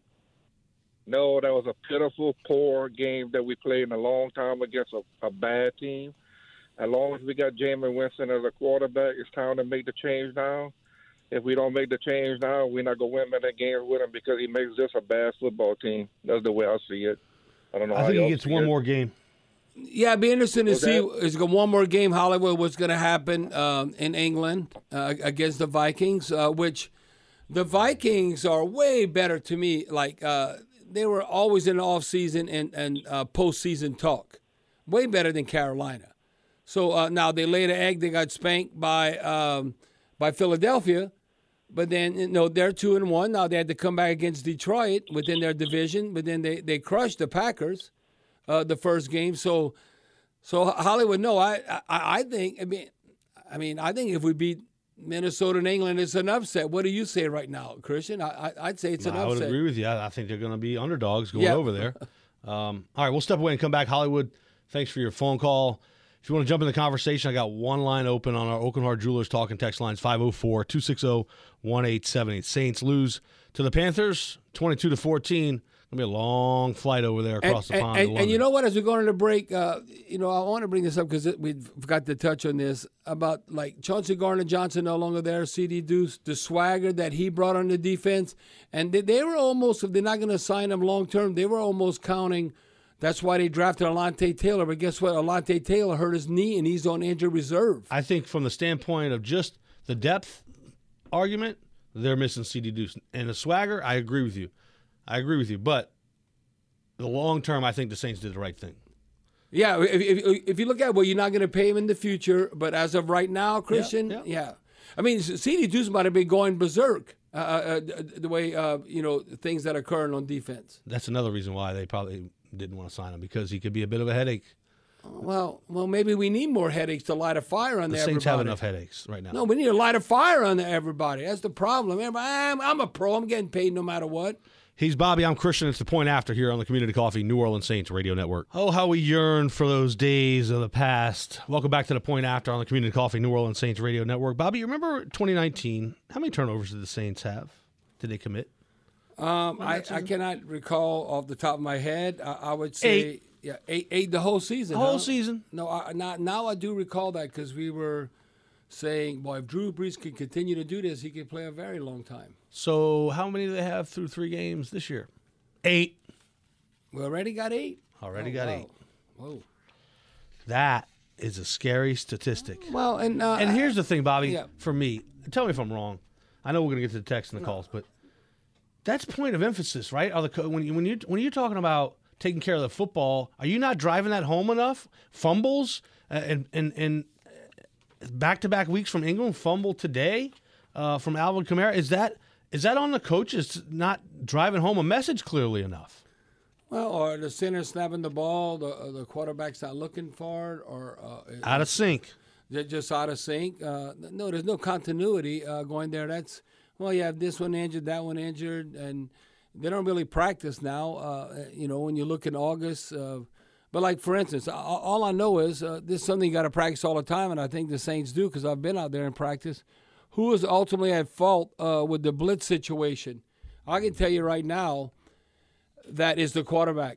No, that was a pitiful, poor game that we played in a long time against a bad team. As long as we got Jameis Winston as a quarterback, it's time to make the change now. If we don't make the change now, we're not going to win many games with him because he makes this a bad football team. That's the way I see it. I don't know how I think he gets one more game. Yeah, it'd be interesting to see. Is got one more game, Hollywood, what's going to happen in England against the Vikings, which the Vikings are way better to me. Like they were always in the offseason and postseason talk. Way better than Carolina. So now they laid an egg. They got spanked by Philadelphia. But then, they're 2-1. Now they had to come back against Detroit within their division. But then they crushed the Packers the first game. So Hollywood, no, I think. I think if we beat Minnesota and England, it's an upset. What do you say right now, Christian? I'd say it's an upset. I would agree with you. I think they're going to be underdogs going over there. All right, we'll step away and come back. Hollywood, thanks for your phone call. If you want to jump in the conversation, I got one line open on our Oakland Heart Jewelers talking text lines, 504-260-1878. Saints lose to the Panthers, 22-14. Going to be a long flight over there across the pond. And you know what? As we go into the break, I want to bring this up because we forgot to touch on this about like Chauncey Gardner-Johnson no longer there, CD Deuce, the swagger that he brought on the defense. And they were almost, if they're not going to sign him long term, they were almost counting That's why they drafted Alontae Taylor. But guess what? Alontae Taylor hurt his knee, and he's on injured reserve. I think from the standpoint of just the depth argument, they're missing CD Deuce. And the swagger, I agree with you. But the long term, I think the Saints did the right thing. Yeah, if you look at, well, you're not going to pay him in the future, but as of right now, Christian, yeah. I mean, CD Deuce might have been going berserk the way, things that are occurring on defense. That's another reason why they probably didn't want to sign him, because he could be a bit of a headache. Well, maybe we need more headaches to light a fire on the everybody. Saints have enough headaches right now. No, we need to light a fire on everybody. That's the problem. I'm a pro. I'm getting paid no matter what. He's Bobby. I'm Christian. It's The Point After here on the Community Coffee New Orleans Saints Radio Network. Oh, how we yearn for those days of the past. Welcome back to The Point After on the Community Coffee New Orleans Saints Radio Network. Bobby, you remember 2019? How many turnovers did the Saints have? Did they commit? I cannot recall off the top of my head. I would say 8. Eight the whole season. The whole season? No, now I do recall that, because we were saying, boy, if Drew Brees could continue to do this, he could play a very long time. So how many do they have through 3 games this year? 8. We already got 8? Already got 8. Whoa. That is a scary statistic. Well, and here's the thing, Bobby, for me. Tell me if I'm wrong. I know we're going to get to the text and the calls, but that's point of emphasis, right? When you're talking about taking care of the football, are you not driving that home enough? Fumbles and back-to-back weeks from Ingram, fumble today from Alvin Kamara. Is that on the coaches not driving home a message clearly enough? Well, or the center snapping the ball, the quarterback's not looking for it, or out of sync. They're just out of sync. No, there's no continuity going there. You have this one injured, that one injured, and they don't really practice now. When you look in August. But, like, for instance, all I know is this is something you got to practice all the time, and I think the Saints do, because I've been out there in practice. Who is ultimately at fault with the blitz situation? I can tell you right now that is the quarterback.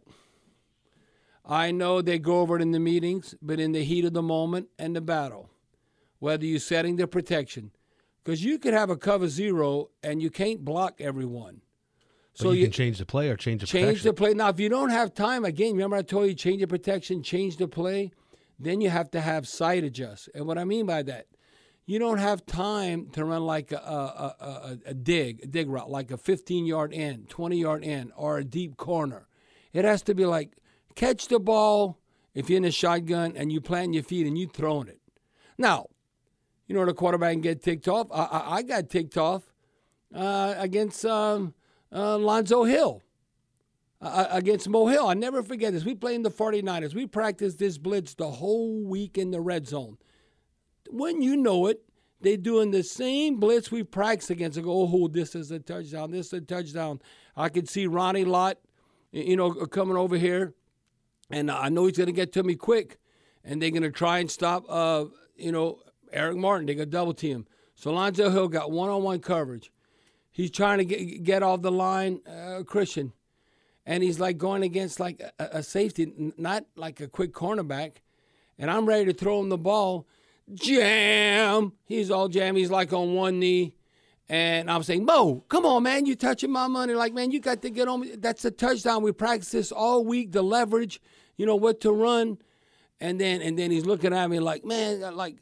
I know they go over it in the meetings, but in the heat of the moment and the battle, whether you're setting the protection, because you could have a cover 0 and you can't block everyone. So you can change the play or change the protection. Change the play. Now, if you don't have time, again, remember I told you change the protection, change the play, then you have to have sight adjust. And what I mean by that, you don't have time to run like a dig route, like a 15-yard end, 20-yard end, or a deep corner. It has to be like catch the ball if you're in a shotgun and you plant your feet and you throwing it. Now, the quarterback can get ticked off. I got ticked off against Lonzo Hill, against Mo Hill. I never forget this. We played in the 49ers. We practiced this blitz the whole week in the red zone. When you know it, they're doing the same blitz we practiced against. I go, oh, this is a touchdown. This is a touchdown. I could see Ronnie Lott, coming over here, and I know he's going to get to me quick, and they're going to try and stop, Eric Martin. They're going to double team him. So Lonzo Hill got one-on-one coverage. He's trying to get off the line, Christian, and he's like going against like a safety, not like a quick cornerback, and I'm ready to throw him the ball. Jam! He's all jam. He's like on one knee, and I'm saying, Mo, come on, man, you touching my money. Like, man, you got to get on me. That's a touchdown. We practice this all week, the leverage, what to run, and then he's looking at me like, man, like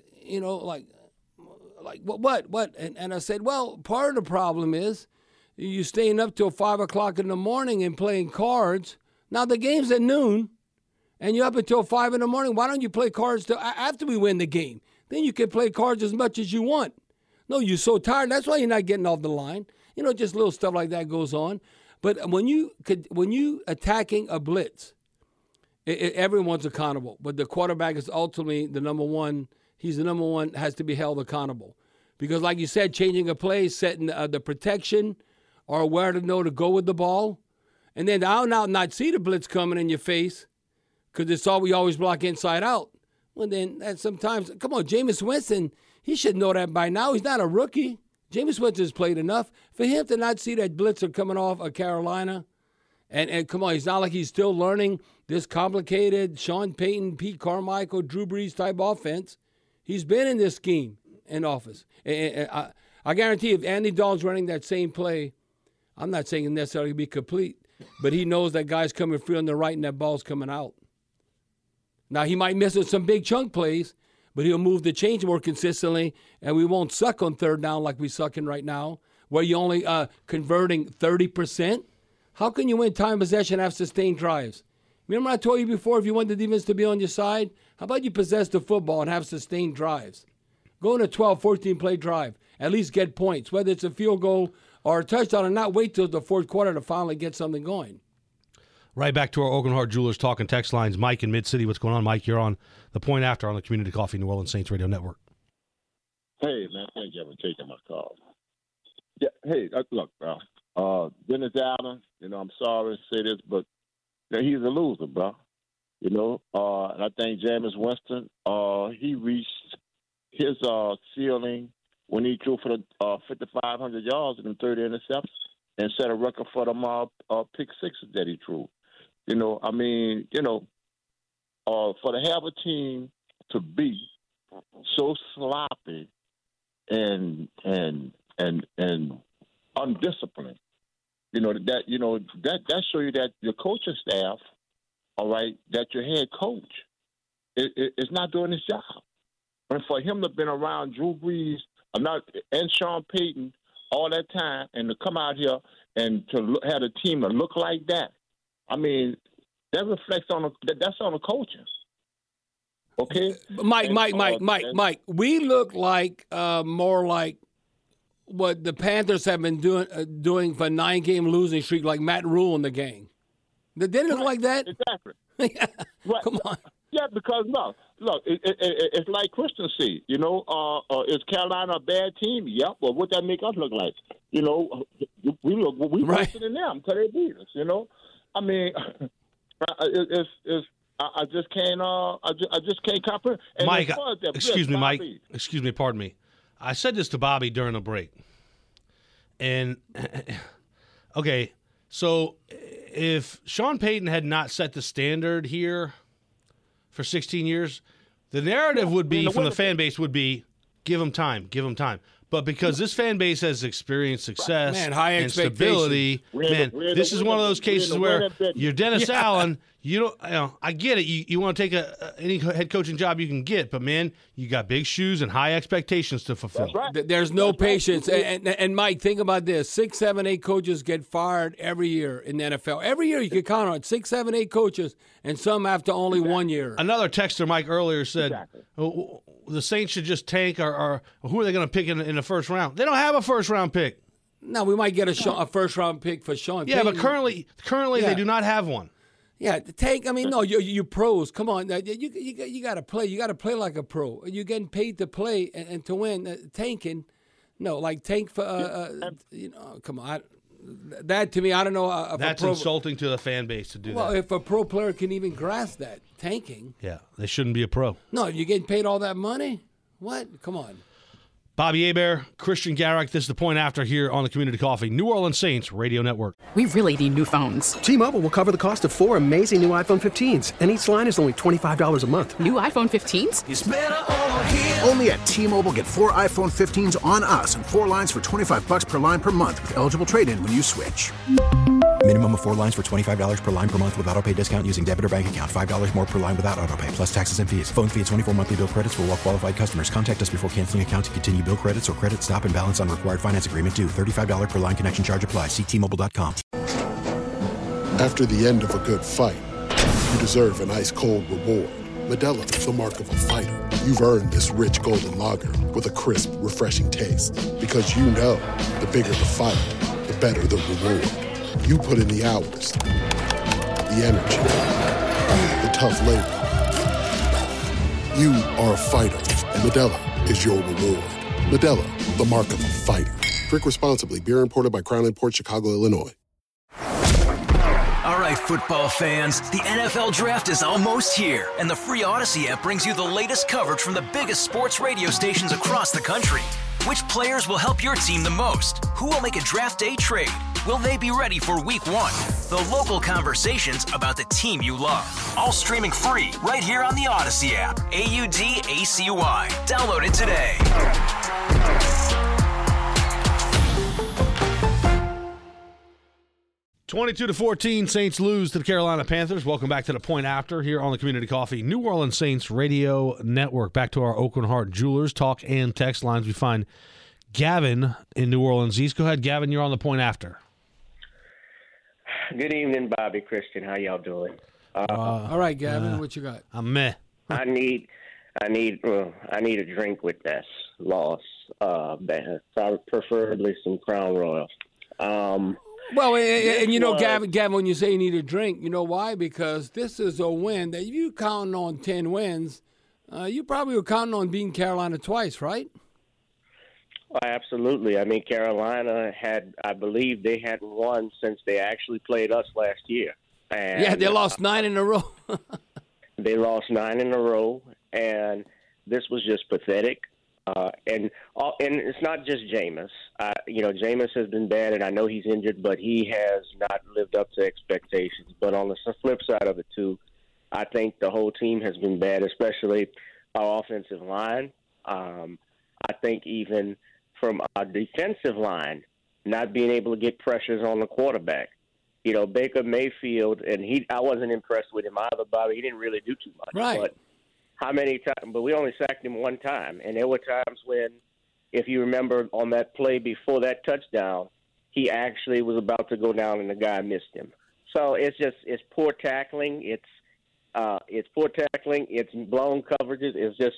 what? And I said, well, part of the problem is you staying up till 5 o'clock in the morning and playing cards. Now the game's at noon, and you're up until 5 in the morning. Why don't you play cards till after we win the game? Then you can play cards as much as you want. No, you're so tired. That's why you're not getting off the line. Just little stuff like that goes on. But when you attacking a blitz, everyone's accountable. But the quarterback is ultimately the number one. He's the number one, has to be held accountable. Because like you said, changing a play, setting the protection, or where to know to go with the ball. And then I'll now not see the blitz coming in your face, because it's all we always block inside out. Well, then sometimes, come on, Jameis Winston, he should know that by now. He's not a rookie. Jameis Winston's played enough. For him to not see that blitzer coming off of Carolina, and come on, it's not like he's still learning this complicated Sean Payton, Pete Carmichael, Drew Brees type offense. He's been in this scheme in office. I guarantee if Andy Dalton's running that same play, I'm not saying it necessarily be complete, but he knows that guy's coming free on the right and that ball's coming out. Now, he might miss some big chunk plays, but he'll move the change more consistently, and we won't suck on third down like we're sucking right now, where you're only converting 30%. How can you win time possession and have sustained drives? Remember I told you before, if you want the defense to be on your side, how about you possess the football and have sustained drives? Go on a 12, 14-play drive. At least get points, whether it's a field goal or a touchdown, and not wait till the fourth quarter to finally get something going. Right back to our Aucoin Hart Jewelers talking text lines. Mike in Mid-City, what's going on? Mike, you're on the Point After on the Community Coffee New Orleans Saints Radio Network. Hey, man, thank you for taking my call. Yeah, hey, look, bro. Dennis Allen, I'm sorry to say this, but he's a loser, bro. And I think Jameis Winston, he reached his ceiling when he threw for the 5,500 yards and them 30 interceptions and set a record for them pick sixes that he threw. For to have a team to be so sloppy and undisciplined, that show you that your coaching staff, all right, that your head coach is not doing his job. And for him to have been around Drew Brees and Sean Payton all that time and to come out here and to have a team that look like that, that reflects that's on the coaching. Okay? Mike, we look like more like what the Panthers have been doing for a 9-game losing streak, like Matt Rule and the gang. Did they look like that? Exactly. Right. Come on. Yeah, because look, it's like Christian said. Is Carolina a bad team? Yep. Well, what that make us look like? We worse than them because they beat us. I just can't. I just can't comprehend. And Mike, excuse me, pardon me. I said this to Bobby during the break, and okay, so if Sean Payton had not set the standard here for 16 years, the narrative would be from the fan base would be give him time. But because this fan base has experienced success and stability, this is one of those cases where you're Dennis Allen. I get it. You want to take any head coaching job you can get, but man, you got big shoes and high expectations to fulfill. That's right. There's no patience. And Mike, think about this: 6, 7, 8 coaches get fired every year in the NFL. Every year you can count on 6, 7, 8 coaches, and some after only 1 year. Another texter, Mike, earlier said the Saints should just tank, or who are they going to pick in the first round? They don't have a first-round pick. No, we might get a first-round pick for Sean Payton. Yeah, but currently they do not have one. Yeah, tank. No, you pros. Come on, you got to play. You got to play like a pro. You're getting paid to play and to win. Tanking, no, like tank for. Come on. That to me, I don't know. That's insulting to the fan base to do that. Well, if a pro player can even grasp that, tanking. Yeah, they shouldn't be a pro. No, you're getting paid all that money. What? Come on. Bobby Hebert, Christian Garrick, this is The Point After here on the Community Coffee New Orleans Saints Radio Network. We really need new phones. T-Mobile will cover the cost of 4 amazing new iPhone 15s, and each line is only $25 a month. New iPhone 15s? It's better over here. Only at T-Mobile, get 4 iPhone 15s on us and 4 lines for $25 per line per month with eligible trade-in when you switch. Minimum of 4 lines for $25 per line per month with autopay discount using debit or bank account. $5 more per line without autopay, plus taxes and fees. Phone fee at 24 monthly bill credits for well-qualified customers. Contact us before canceling account to continue bill credits or credit stop and balance on required finance agreement due. $35 per line connection charge applies. See T-Mobile.com. After the end of a good fight, you deserve an ice-cold reward. Modelo is the mark of a fighter. You've earned this rich golden lager with a crisp, refreshing taste. Because you know, the bigger the fight, the better the reward. You put in the hours, the energy, the tough labor. You are a fighter, and Modelo is your reward. Modelo, the mark of a fighter. Drink responsibly. Beer imported by Crown Imports, Chicago, Illinois. All right, football fans, the NFL Draft is almost here, and the free Odyssey app brings you the latest coverage from the biggest sports radio stations across the country. Which players will help your team the most? Who will make a draft day trade? Will they be ready for week 1? The local conversations about the team you love. All streaming free right here on the Odyssey app. AUDACY. Download it today. 22-14, Saints lose to the Carolina Panthers. Welcome back to the Point After here on the Community Coffee New Orleans Saints Radio Network. Back to our Oakland Heart Jewelers talk and text lines. We find Gavin in New Orleans East. Go ahead, Gavin. You're on the Point After. Good evening, Bobby, Christian. How y'all doing? All right, Gavin. What you got? I'm meh. I need a drink with this loss. Preferably some Crown Royal. Well, and you know, Gavin, when you say you need a drink, you know why? Because this is a win that if you counting on 10 wins, you probably were counting on beating Carolina twice, right? Absolutely. I mean, Carolina I believe they hadn't won since they actually played us last year. And, yeah, they lost 9 in a row. They lost 9 in a row, and this was just pathetic. And it's not just Jameis. Jameis has been bad, and I know he's injured, but he has not lived up to expectations. But on the flip side of it, too, I think the whole team has been bad, especially our offensive line. I think even from our defensive line, not being able to get pressures on the quarterback. You know, Baker Mayfield, and I wasn't impressed with him either, Bobby. He didn't really do too much. Right. But how many times? But we only sacked him one time, and there were times when, if you remember, on that play before that touchdown, he actually was about to go down, and the guy missed him. So it's poor tackling. It's poor tackling. It's blown coverages. It's just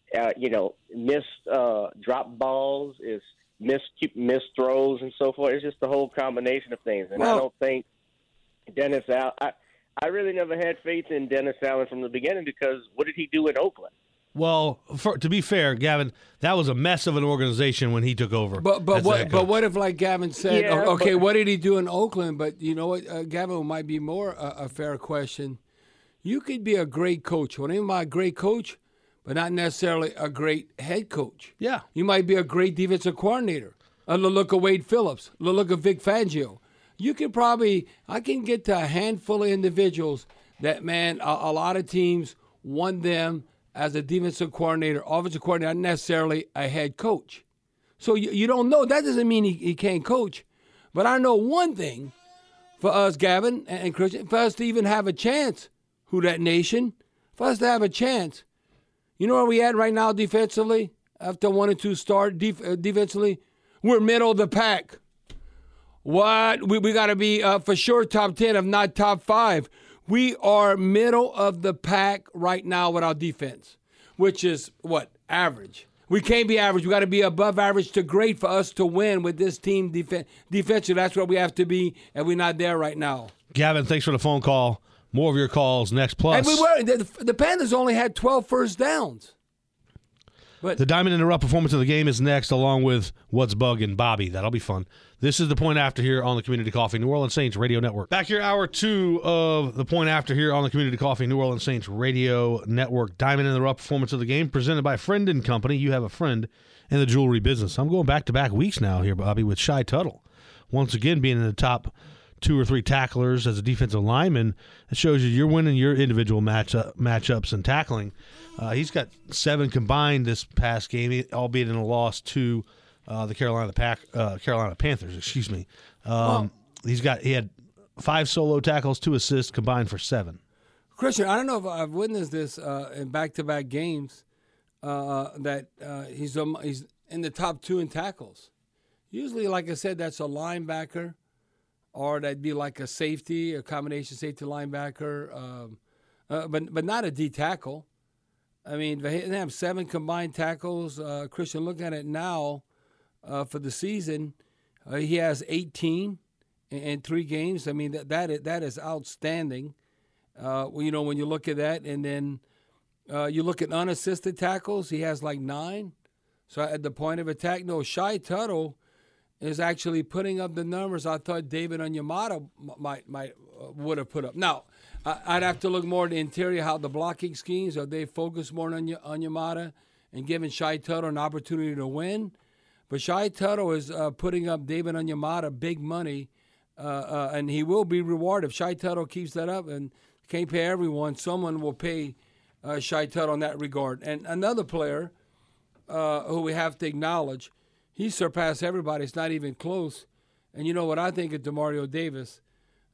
missed drop balls. It's missed throws and so forth. It's just the whole combination of things, and I don't think Dennis Allen. I really never had faith in Dennis Allen from the beginning because what did he do in Oakland? Well, to be fair, Gavin, that was a mess of an organization when he took over. But what if, like Gavin said, what did he do in Oakland? But you know what, Gavin, might be more a fair question. You could be a great coach. What I mean by a great coach, but not necessarily a great head coach. Yeah. You might be a great defensive coordinator. Look at Wade Phillips. Look at Vic Fangio. You could I can get to a handful of individuals that, man, a lot of teams want them as a defensive coordinator, offensive coordinator, not necessarily a head coach. So you don't know. That doesn't mean he can't coach. But I know one thing for us, Gavin and Christian, for us to even have a chance, Who Dat Nation, for us to have a chance. You know where we at right now defensively? After 1 and 2 start defensively, we're middle of the pack. What? We got to be for sure top 10, if not top 5. We are middle of the pack right now with our defense, which is what? Average. We can't be average. We got to be above average to great for us to win with this team defensively. That's where we have to be, and we're not there right now. Gavin, thanks for the phone call. More of your calls next. Plus, and the Panthers only had 12 first downs. But the Diamond in the Rough performance of the game is next, along with What's Buggin' Bobby. That'll be fun. This is the Point After here on the Community Coffee New Orleans Saints Radio Network. Back here, hour 2 of the Point After here on the Community Coffee New Orleans Saints Radio Network. Diamond in the Rough performance of the game presented by Friend & Company. You have a friend in the jewelry business. I'm going back-to-back weeks now here, Bobby, with Shy Tuttle. Once again, being in the top 2 or 3 tacklers as a defensive lineman. It shows you're winning your individual matchups and tackling. He's got 7 combined this past game, albeit in a loss to the Carolina Panthers. Excuse me. He had 5 solo tackles, 2 assists, combined for 7. Christian, I don't know if I've witnessed this in back-to-back games that he's in the top 2 in tackles. Usually, like I said, that's a linebacker, or that'd be like a safety, a combination safety linebacker, but not a D tackle. I mean, they have 7 combined tackles. Christian, looking at it now for the season, he has 18 in 3 games. I mean, that is outstanding. When you look at that, and then you look at unassisted tackles, he has like 9. So at the point of attack, Shy Tuttle is actually putting up the numbers I thought David Onyemata would have put up. Now, I'd have to look more at the interior, how the blocking schemes, are they focused more on Onyemata and giving Shy Tuttle an opportunity to win? But Shy Tuttle is putting up David Onyemata big money, and he will be rewarded. If Shy Tuttle keeps that up, and can't pay everyone, someone will pay Shy Tuttle in that regard. And another player who we have to acknowledge, he surpassed everybody. It's not even close. And you know what I think of DeMario Davis?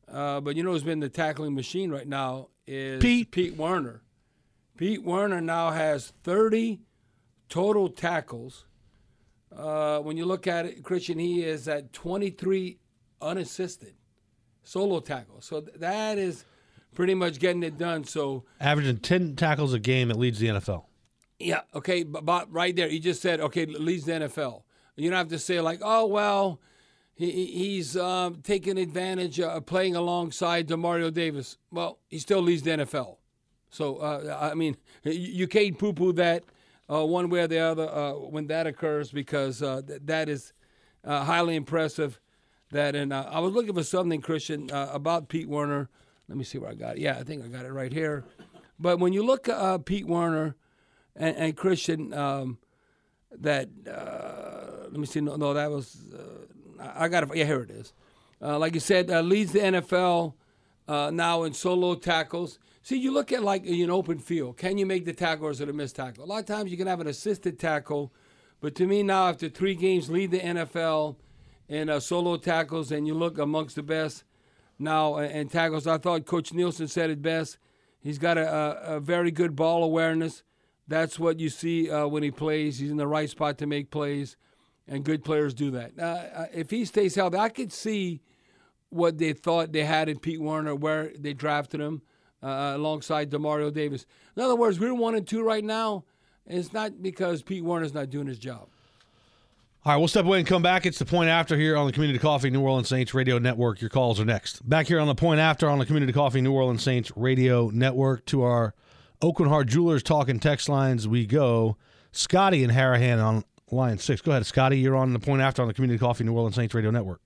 But you know who's been the tackling machine right now is Pete Werner. Pete Werner now has 30 total tackles. When you look at it, Christian, he is at 23 unassisted solo tackles. So that is pretty much getting it done. So averaging 10 tackles a game, it leads the NFL. Yeah, okay, but right there, you just said, okay, leads the NFL. You don't have to say like, oh, well, he's taking advantage of playing alongside DeMario Davis. Well, he still leads the NFL. So, I mean, you can't poo-poo that one way or the other when that occurs because that is highly impressive. And I was looking for something, Christian, about Pete Werner. Let me see where I got it. Yeah, I think I got it right here. But when you look at Pete Werner and Christian, let me see. No, that was I got it. Yeah, here it is. Like you said, leads the NFL now in solo tackles. See, you look at like an open field. Can you make the tackle or is it a missed tackle? A lot of times you can have an assisted tackle, but to me now after 3 games, lead the NFL in solo tackles, and you look amongst the best now in tackles. I thought Coach Nielsen said it best. He's got a very good ball awareness. That's what you see when he plays. He's in the right spot to make plays, and good players do that. If he stays healthy, I could see what they thought they had in Pete Werner, where they drafted him alongside DeMario Davis. In other words, we're 1-2 right now. It's not because Pete Werner's not doing his job. All right, we'll step away and come back. It's the Point After here on the Community Coffee New Orleans Saints Radio Network. Your calls are next. Back here on the Point After on the Community Coffee New Orleans Saints Radio Network to our Oakland Heart Jewelers talking text lines we go. Scotty in Harahan on line 6. Go ahead, Scotty. You're on the Point After on the Community Coffee New Orleans Saints Radio Network.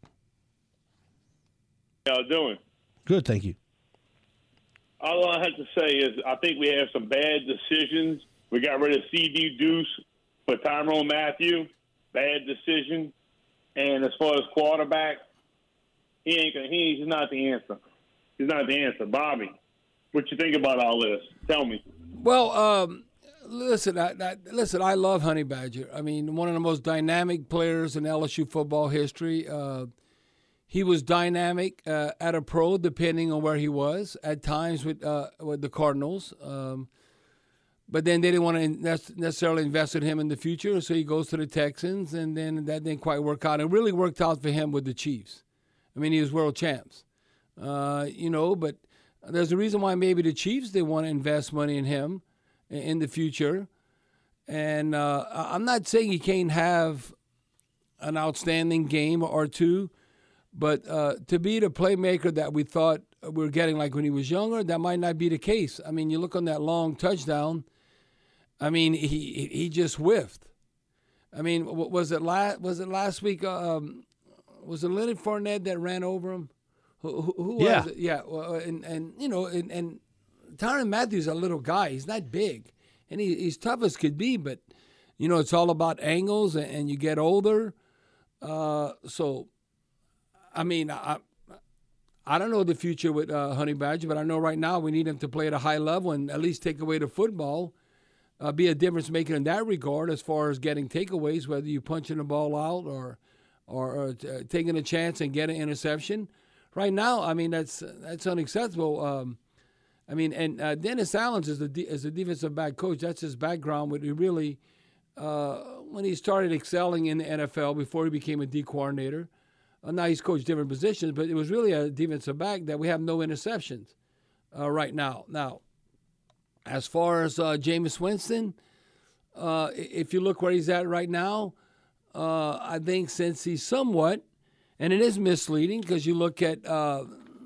How y'all doing? Good, thank you. All I have to say is I think we have some bad decisions. We got rid of C.D. Deuce for Tyrone Matthew. Bad decision. And as far as quarterback, he's not the answer. He's not the answer. Bobby, what you think about all this? Tell me. Well, listen, I love Honey Badger. I mean, one of the most dynamic players in LSU football history. He was dynamic at a pro, depending on where he was. At times with the Cardinals, but then they didn't want to necessarily invest in him in the future, so he goes to the Texans, and then that didn't quite work out. It really worked out for him with the Chiefs. I mean, he was world champs, But there's a reason why maybe the Chiefs they want to invest money in him in the future, and I'm not saying he can't have an outstanding game or two. But to be the playmaker that we thought we were getting like when he was younger, that might not be the case. I mean, you look on that long touchdown, I mean, he just whiffed. I mean, was it last week? Was it Leonard Fournette that ran over him? Who was it? Yeah. Well, and Tyrann Mathieu's a little guy. He's not big. And he's tough as could be, but, it's all about angles, and you get older. I mean, I don't know the future with Honey Badger, but I know right now we need him to play at a high level and at least take away the football, be a difference maker in that regard as far as getting takeaways, whether you punching the ball out or taking a chance and get an interception. Right now, I mean, that's unacceptable. Dennis Allen is a defensive back coach. That's his background. But he really, when he started excelling in the NFL before he became a D coordinator. Now he's coached different positions, but it was really a defensive back that we have no interceptions right now. Now, as far as Jameis Winston, if you look where he's at right now, I think since he's somewhat, and it is misleading because you look at, the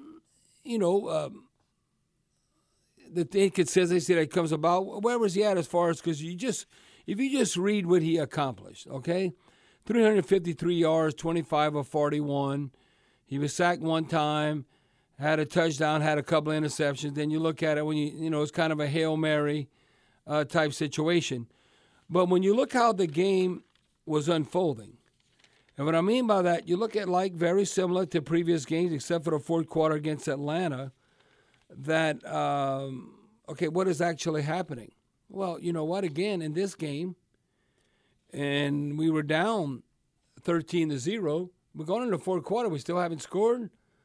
inconsistency that comes about, where was he at as far as, because if you just read what he accomplished, okay? 353 yards, 25 of 41. He was sacked one time, had a touchdown, had a couple of interceptions. Then you look at it when it's kind of a Hail Mary type situation. But when you look how the game was unfolding, and what I mean by that, you look at like very similar to previous games, except for the fourth quarter against Atlanta, that, what is actually happening? Well, you know what? Again, in this game, and we were down 13-0. We're going into the fourth quarter. We still haven't scored.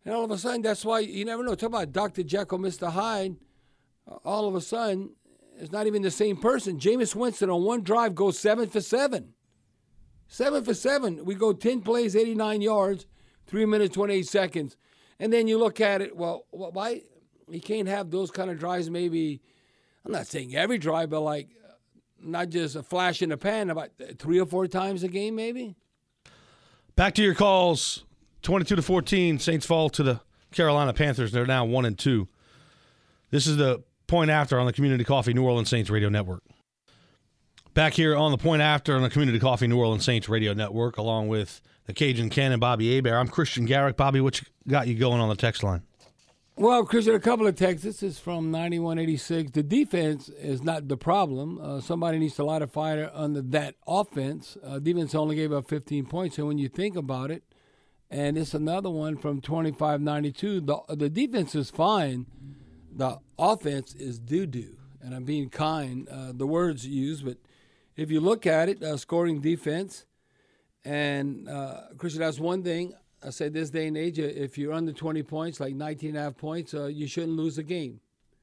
And all of a sudden, that's why you never know. Talk about Dr. Jekyll, Mr. Hyde. All of a sudden, it's not even the same person. Jameis Winston on one drive goes 7 for 7. 7 for 7. We go 10 plays, 89 yards, 3 minutes, 28 seconds. And then you look at it, well, why? You can't have those kind of drives maybe, I'm not saying every drive, but like not just a flash in the pan, about 3 or 4 times a game maybe. Back to your calls. 22-14, Saints fall to the Carolina Panthers. They're now 1-2. This is the Point After on the Community Coffee New Orleans Saints Radio Network. Back here on the Point After on the Community Coffee New Orleans Saints Radio Network, along with the Cajun Ken and Bobby Hebert. I'm Christian Garrick. Bobby, what got you going on the text line? Well, Christian, a couple of texts. This is from 9186. The defense is not the problem. Somebody needs to light a fire under that offense. Defense only gave up 15 points. And when you think about it, and it's another one from 2592, the defense is fine. The offense is doo-doo. And I'm being kind, the words used. But if you look at it, scoring defense, and, Christian, that's one thing. I say this day and age, if you're under 20 points, like 19.5 points, you shouldn't lose a game.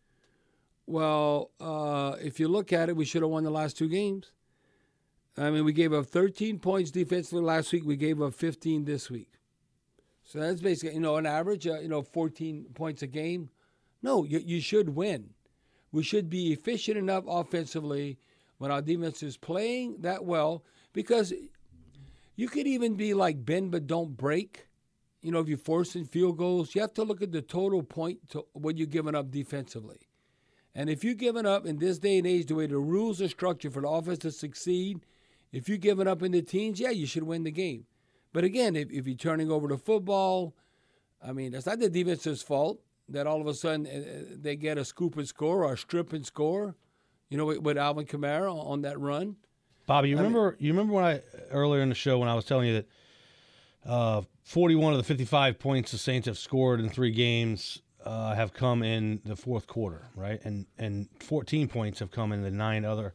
Well, if you look at it, we should have won the last 2 games. I mean, we gave up 13 points defensively last week. We gave up 15 this week. So that's basically, an average, 14 points a game. No, you should win. We should be efficient enough offensively when our defense is playing that well, because you could even be like bend but don't break. If you're forcing field goals, you have to look at the total point to what you're giving up defensively. And if you're giving up in this day and age, the way the rules are structured for the offense to succeed, if you're giving up in the teens, yeah, you should win the game. But again, if you're turning over the football, I mean, that's not the defense's fault that all of a sudden they get a scoop and score or a strip and score, with Alvin Kamara on that run. Bobby, you remember when earlier in the show when I was telling you that 41 of the 55 points the Saints have scored in 3 games have come in the fourth quarter, right? And 14 points have come in the 9 other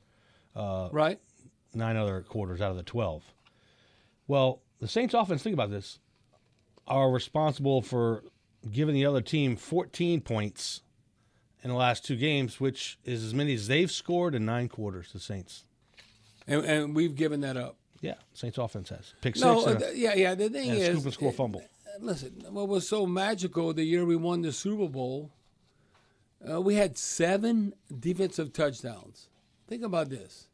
9 other quarters out of the 12. Well, the Saints offense, think about this, are responsible for giving the other team 14 points in the last 2 games, which is as many as they've scored in 9 quarters, the Saints. And we've given that up. Yeah, Saints offense has. Pick 6 the thing is, scoop and score fumble. Listen, what was so magical the year we won the Super Bowl, we had 7 defensive touchdowns. Think about this.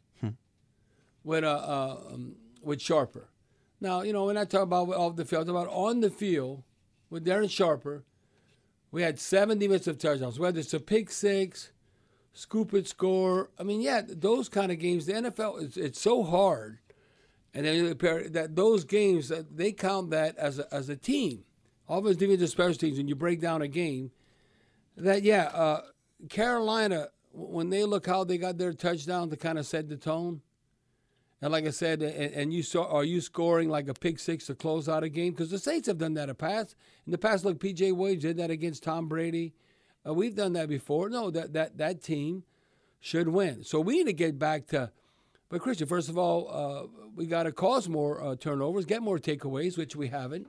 With Sharper. Now, when I talk about off the field, I talk about on the field with Darren Sharper, we had 7 defensive touchdowns. Whether it's a pick 6, scoop and score. I mean, yeah, those kind of games, the NFL, it's so hard. And then that those games, they count that as a team. Offense, defense, and special teams, and you break down a game. That, Carolina, when they look how they got their touchdown to kind of set the tone. And like I said, and are you scoring like a pick 6 to close out a game? Because the Saints have done that in the past. Look, P.J. Williams did that against Tom Brady. We've done that before. No, that team should win. So we need to get back to. But Christian, first of all, we got to cause more turnovers, get more takeaways, which we haven't.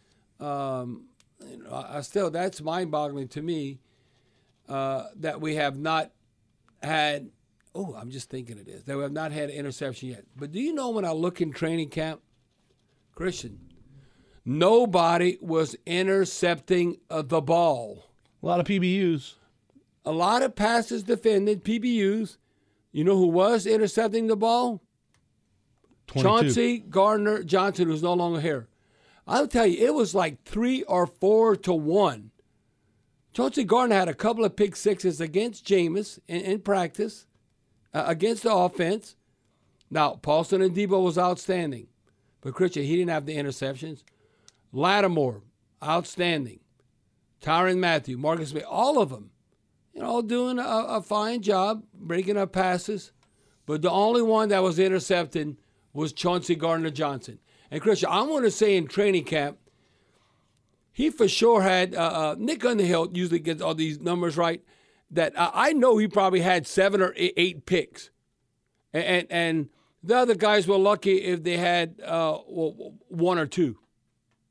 That's mind-boggling to me that we have not had. Oh, I'm just thinking of this. That we have not had an interception yet. But do you know when I look in training camp, Christian, nobody was intercepting the ball. A lot of PBUs. A lot of passes defended, PBUs. You know who was intercepting the ball? 22. Chauncey Gardner-Johnson, who's no longer here. I'll tell you, it was like 3 or 4 to 1. Chauncey Gardner had a couple of pick 6s against Jameis in practice. Against the offense. Now, Paulson and Debo was outstanding. But, Christian, he didn't have the interceptions. Lattimore, outstanding. Tyrann Mathieu, Marcus May, all of them, doing a fine job, breaking up passes. But the only one that was intercepted was Chauncey Gardner-Johnson. And, Christian, I want to say in training camp, he for sure had Nick Underhill usually gets all these numbers right. That I know he probably had 7 or 8 picks. And the other guys were lucky if they had 1 or 2.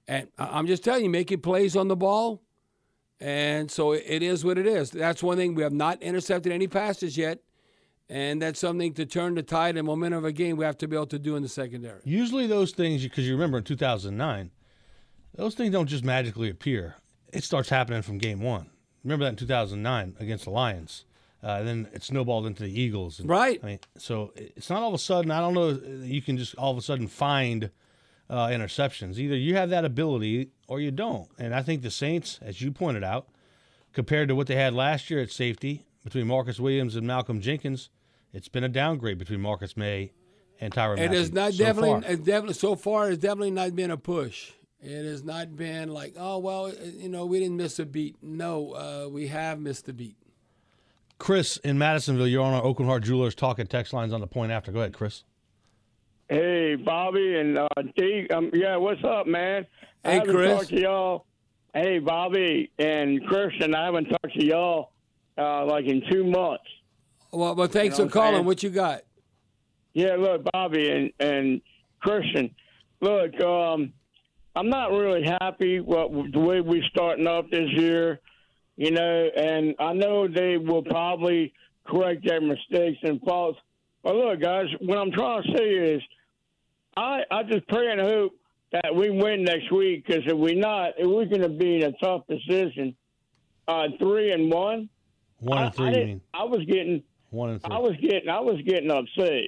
And I'm just telling you, making plays on the ball. And so it is what it is. That's one thing. We have not intercepted any passes yet. And that's something to turn the tide and momentum of a game we have to be able to do in the secondary. Usually those things, because you remember in 2009, those things don't just magically appear. It starts happening from game one. Remember that in 2009 against the Lions. And then it snowballed into the Eagles. Right. I mean, so it's not all of a sudden, I don't know, you can just all of a sudden find interceptions. Either you have that ability or you don't. And I think the Saints, as you pointed out, compared to what they had last year at safety between Marcus Williams and Malcolm Jenkins, it's been a downgrade between Marcus May and Tyrann Mathieu. It is not so far. It's definitely not been a push. It has not been like, oh well, we didn't miss a beat. No, we have missed a beat. Chris in Madisonville, you're on our Oakland Heart Jewelers talking text lines on the point after. Go ahead, Chris. Hey, Bobby and Deke. What's up, man? Hey, I haven't Chris. talked to y'all. Hey, Bobby and Christian, I haven't talked to y'all like in 2 months. Well, thanks for calling. What you got? Yeah, look, Bobby and Christian, look, I'm not really happy with the way we're starting off this year, and I know they will probably correct their mistakes and faults. But look, guys, what I'm trying to say is I just pray and hope that we win next week, because if we're going to be in a tough position. 3-1. 1-3, you mean? I was getting 1-3. I was getting upset.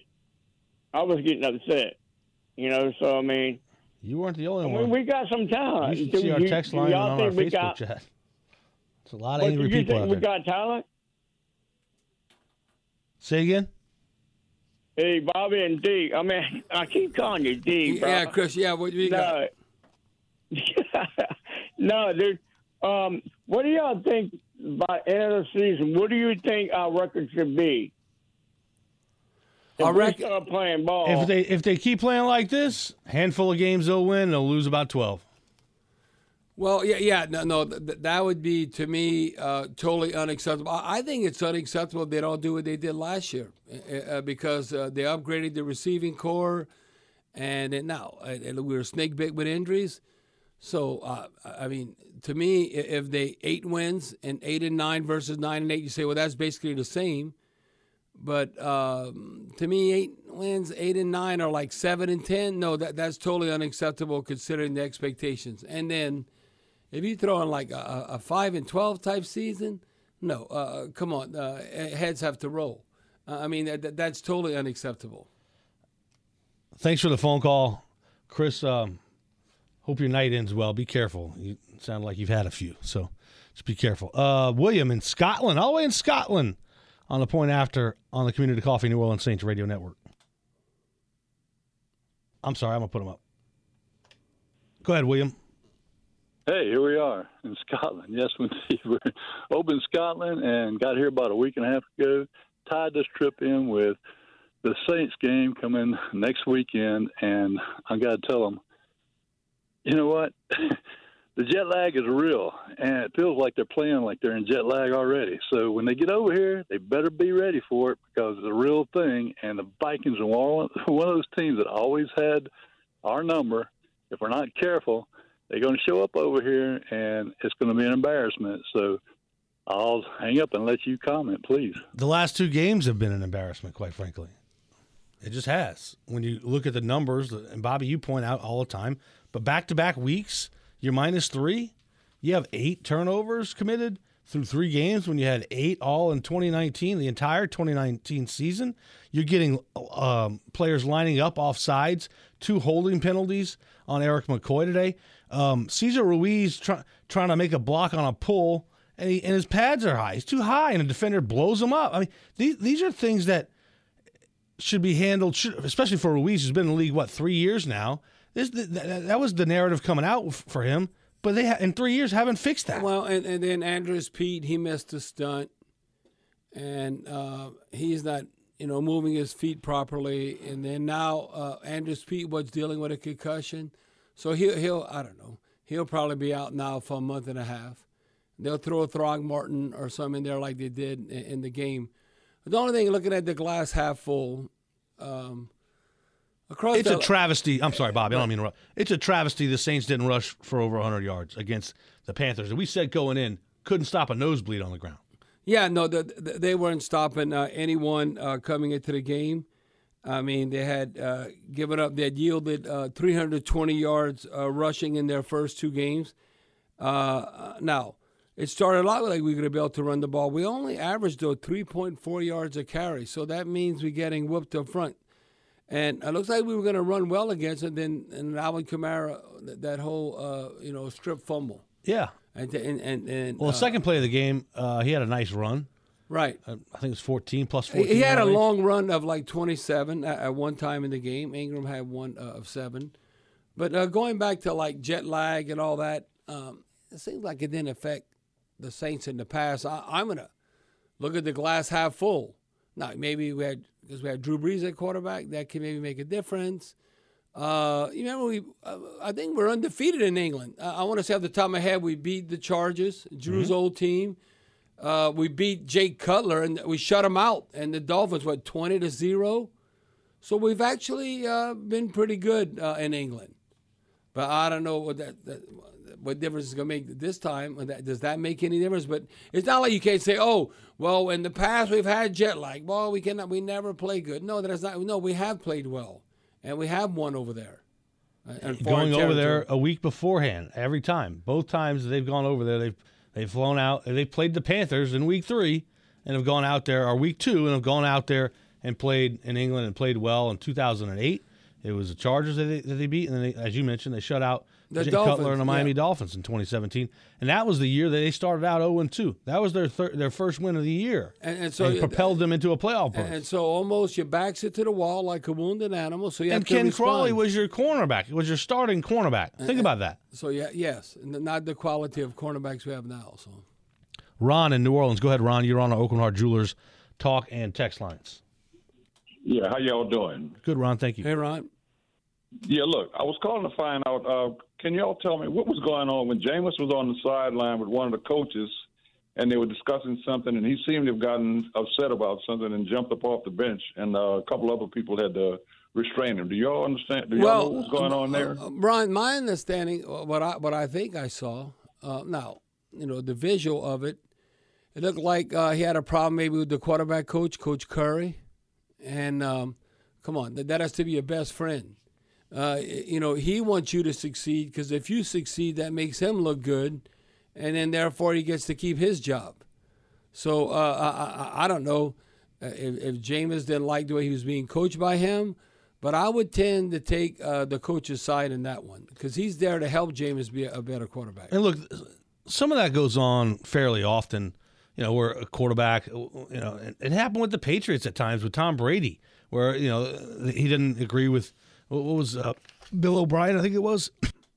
So I mean, you weren't the only one. We got some talent. You should see our text line on our Facebook chat. It's a lot of angry people out there. We got talent? Say again? Hey, Bobby and D. I mean, I keep calling you D, bro. Yeah, Chris. Yeah, what do you got? No, dude. What do y'all think by end of the season? What do you think our record should be? If we start playing ball. If they keep playing like this, handful of games they'll win. They'll lose about 12. Well, that would be, to me, totally unacceptable. I think it's unacceptable if they don't do what they did last year, because they upgraded the receiving core, and we were snake bit with injuries. So, I mean, to me, if they 8 wins and 8-9 versus 9-8, you say, well, that's basically the same. But to me, 8 wins, 8-9 are like 7-10. No, that's totally unacceptable considering the expectations. And then if you throw in like a 5-12 type season, no, come on, heads have to roll. I mean, that's totally unacceptable. Thanks for the phone call, Chris. Hope your night ends well. Be careful. You sound like you've had a few, so just be careful. William in Scotland, all the way in Scotland, on the point after on the Community Coffee New Orleans Saints Radio Network. I'm sorry, I'm going to put him up. Go ahead, William. Hey, here we are in Scotland. Yes, we're over in Scotland and got here about a week and a half ago. Tied this trip in with the Saints game coming next weekend, and I got to tell them, you know what? The jet lag is real, and it feels like they're playing like they're in jet lag already. So when they get over here, they better be ready for it, because it's a real thing. And the Vikings are one of those teams that always had our number. If we're not careful, they're going to show up over here, and it's going to be an embarrassment. So I'll hang up and let you comment, please. The last 2 games have been an embarrassment, quite frankly. It just has. When you look at the numbers, and Bobby, you point out all the time, but back-to-back weeks, you're -3. You have 8 turnovers committed through 3 games when you had 8 all in 2019, the entire 2019 season. You're getting players lining up off sides, 2 holding penalties on Eric McCoy today. Cesar Ruiz trying to make a block on a pull, and his pads are high. He's too high, and a defender blows him up. I mean, these are things that should be handled, especially for Ruiz, who's been in the league, 3 years now. That was the narrative coming out for him, but they in 3 years haven't fixed that. Well, and then Andres Pete, he missed a stunt, and he's not moving his feet properly. And then now Andres Pete was dealing with a concussion, so he'll I don't know, he'll probably be out now for a month and a half. They'll throw a Throgmorton or something in there like they did in the game. The only thing, looking at the glass half full, It's a travesty. I'm sorry, Bobby. I don't mean to interrupt. It's a travesty the Saints didn't rush for over 100 yards against the Panthers. And we said going in, couldn't stop a nosebleed on the ground. Yeah, no, they weren't stopping anyone coming into the game. I mean, they had given up. They had yielded 320 yards rushing in their first 2 games. Now, it started out like we were going to be able to run the ball. We only averaged, though, 3.4 yards a carry. So that means we're getting whooped up front. And it looks like we were going to run well against it. And Alvin Kamara, that whole strip fumble. Yeah. And the second play of the game, he had a nice run. Right. I think it was 14 plus 14. He had a long run of like 27 at one time in the game. Ingram had one of 7. But going back to like jet lag and all that, it seems like it didn't affect the Saints in the past. I'm going to look at the glass half full. Now, maybe because we had Drew Brees at quarterback, that can maybe make a difference. You remember I think we're undefeated in England. I want to say off the top of my head, we beat the Chargers, Drew's old team. We beat Jake Cutler, and we shut him out. And the Dolphins, 20-0? So we've actually been pretty good in England. But I don't know what difference it's going to make this time. Does that make any difference? But it's not like you can't say, oh, well, in the past we've had jet lag. Well, we never play good. No, that's not. No, we have played well, and we have won over there. Going over there a week beforehand, every time. Both times they've gone over there, they've flown out. They played the Panthers in week 3 and have gone out there, or week 2, and have gone out there and played in England and played well in 2008. It was the Chargers that they beat, and then, as you mentioned, they shut out Jay Cutler and the Miami Dolphins in 2017. And that was the year that they started out 0-2. That was their first win of the year. And so it propelled them into a playoff berth. And so almost your back's it to the wall like a wounded animal. So you have and to Ken respond. Crawley was your cornerback. It was your starting cornerback. Think about that. So, yes, not the quality of cornerbacks we have now. So, Ron in New Orleans. Go ahead, Ron. You're on the Oakland Heart Jewelers talk and text lines. Yeah, how y'all doing? Good, Ron. Thank you. Hey, Ron. Yeah, look, I was calling to find out, can y'all tell me what was going on when Jameis was on the sideline with one of the coaches and they were discussing something and he seemed to have gotten upset about something and jumped up off the bench and a couple other people had to restrain him. Do y'all understand? Do y'all know what was going on there? Brian, my understanding, what I think I saw, now, the visual of it, it looked like he had a problem maybe with the quarterback coach, Coach Curry. And come on, that has to be your best friend. He wants you to succeed because if you succeed, that makes him look good, and then therefore he gets to keep his job. So I don't know if Jameis didn't like the way he was being coached by him, but I would tend to take the coach's side in that one because he's there to help Jameis be a better quarterback. And look, some of that goes on fairly often. Where a quarterback, it happened with the Patriots at times with Tom Brady, where he didn't agree with. What was Bill O'Brien, I think it was?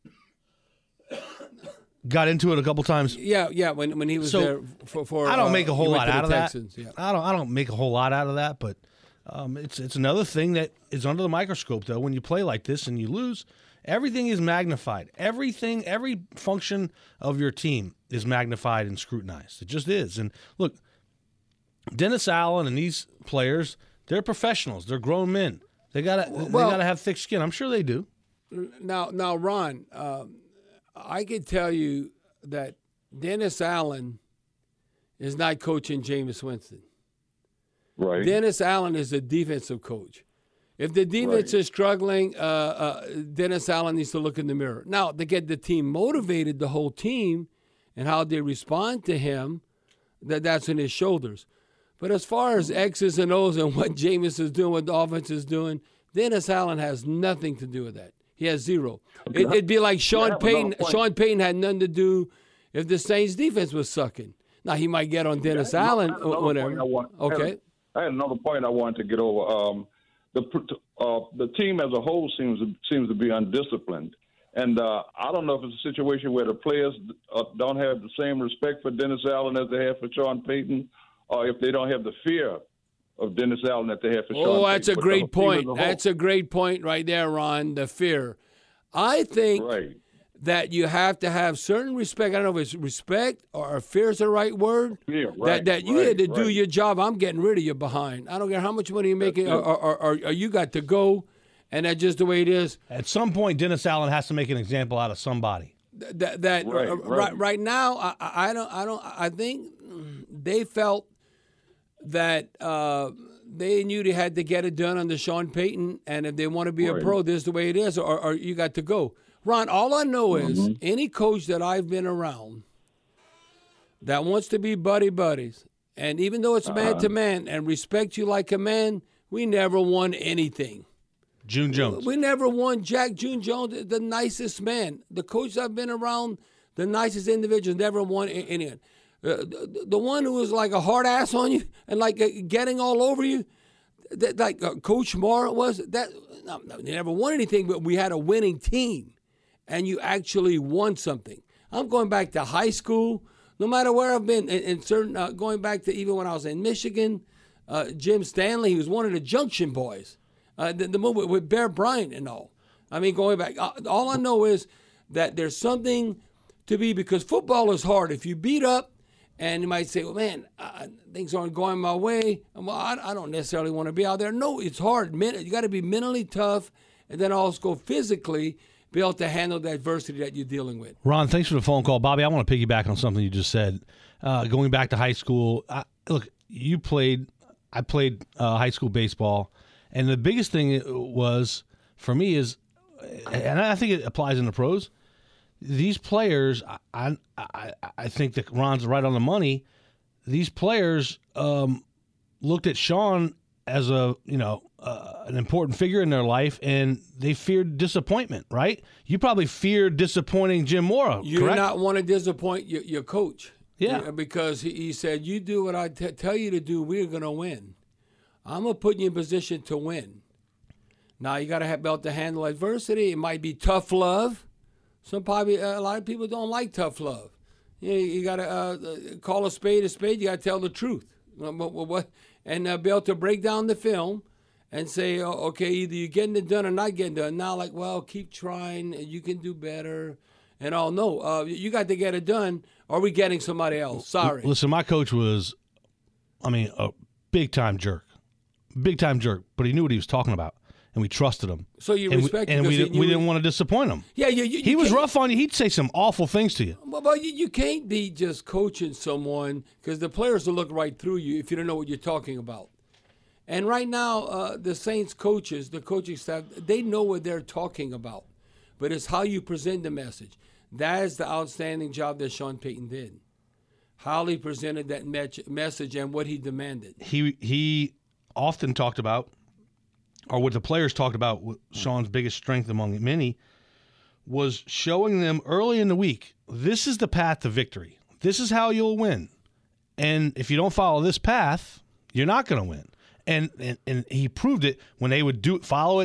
Got into it a couple times. Yeah. When he was there for I don't make a whole lot out of that. Yeah. I don't make a whole lot out of that, but it's another thing that is under the microscope though. When you play like this and you lose, everything is magnified. Every function of your team is magnified and scrutinized. It just is. And look, Dennis Allen and these players, they're professionals. They're grown men. They gotta have thick skin. I'm sure they do. Now, Ron, I can tell you that Dennis Allen is not coaching Jameis Winston. Right. Dennis Allen is a defensive coach. If the defense is struggling, Dennis Allen needs to look in the mirror. Now, to get the team motivated, the whole team, and how they respond to him, that's on his shoulders. But as far as X's and O's and what Jameis is doing, what the offense is doing, Dennis Allen has nothing to do with that. He has zero. It'd be like Sean Payton. Sean Payton had nothing to do if the Saints' defense was sucking. Now, he might get on Dennis Allen or whatever. Okay. I had another point I wanted to get over. The team as a whole seems to be undisciplined. And I don't know if it's a situation where the players don't have the same respect for Dennis Allen as they have for Sean Payton, or if they don't have the fear of Dennis Allen that they have for Sean Payton. Oh, that's a great point. That's a great point right there, Ron, the fear. I think that you have to have certain respect. I don't know if it's respect or fear is the right word. Yeah, that you had to do your job. I'm getting rid of you behind. I don't care how much money you're making or you got to go. And that's just the way it is. At some point, Dennis Allen has to make an example out of somebody. Right now, I think they felt that they knew they had to get it done under Sean Payton, and if they want to be a pro, this is the way it is, or you got to go. Ron, all I know is any coach that I've been around that wants to be buddies, and even though it's man to man and respect you like a man, we never won anything. June Jones. We never won. June Jones, the nicest man. The coach I've been around, the nicest individuals, never won anything. The one who was like a hard ass on you and like getting all over you, like Coach Moore was, they never won anything, but we had a winning team, and you actually won something. I'm going back to high school, no matter where I've been, in certain going back to even when I was in Michigan, Jim Stanley, he was one of the Junction Boys. The movie with Bear Bryant and all. I mean, going back, all I know is that there's something to be, because football is hard. If you beat up, and you might say, well, man, things aren't going my way. Well, I don't necessarily want to be out there. No, it's hard. You got to be mentally tough, and then also physically be able to handle the adversity that you're dealing with. Ron, thanks for the phone call. Bobby, I want to piggyback on something you just said. Going back to high school, look, I played high school baseball. And the biggest thing was, for me, is, and I think it applies in the pros, these players, I think that Ron's right on the money. These players looked at Sean as an important figure in their life, and they feared disappointment, right? You probably feared disappointing Jim Mora, You correct? do not want to disappoint your coach. Yeah. Because he said, you do what I tell you to do, we're going to win. I'm going to put you in position to win. Now, you got to be able to handle adversity. It might be tough love. A lot of people don't like tough love. You got to call a spade a spade. You got to tell the truth. And be able to break down the film and say, okay, either you're getting it done or not getting it done. Now, like, well, keep trying. You can do better. And all, no, you got to get it done, or we getting somebody else. Sorry. Listen, my coach was, a big-time jerk. Big-time jerk, but he knew what he was talking about, and we trusted him. So you respect him. And we didn't want to disappoint him. Yeah, he was rough on you. He'd say some awful things to you. Well, you can't be just coaching someone, because the players will look right through you if you don't know what you're talking about. And right now, the Saints coaches, the coaching staff, they know what they're talking about, but it's how you present the message. That is the outstanding job that Sean Payton did. How he presented that message and what he demanded. He often talked about, or what the players talked about, Sean's biggest strength among many, was showing them early in the week, this is the path to victory. This is how you'll win. And if you don't follow this path, you're not going to win. And he proved it when they would follow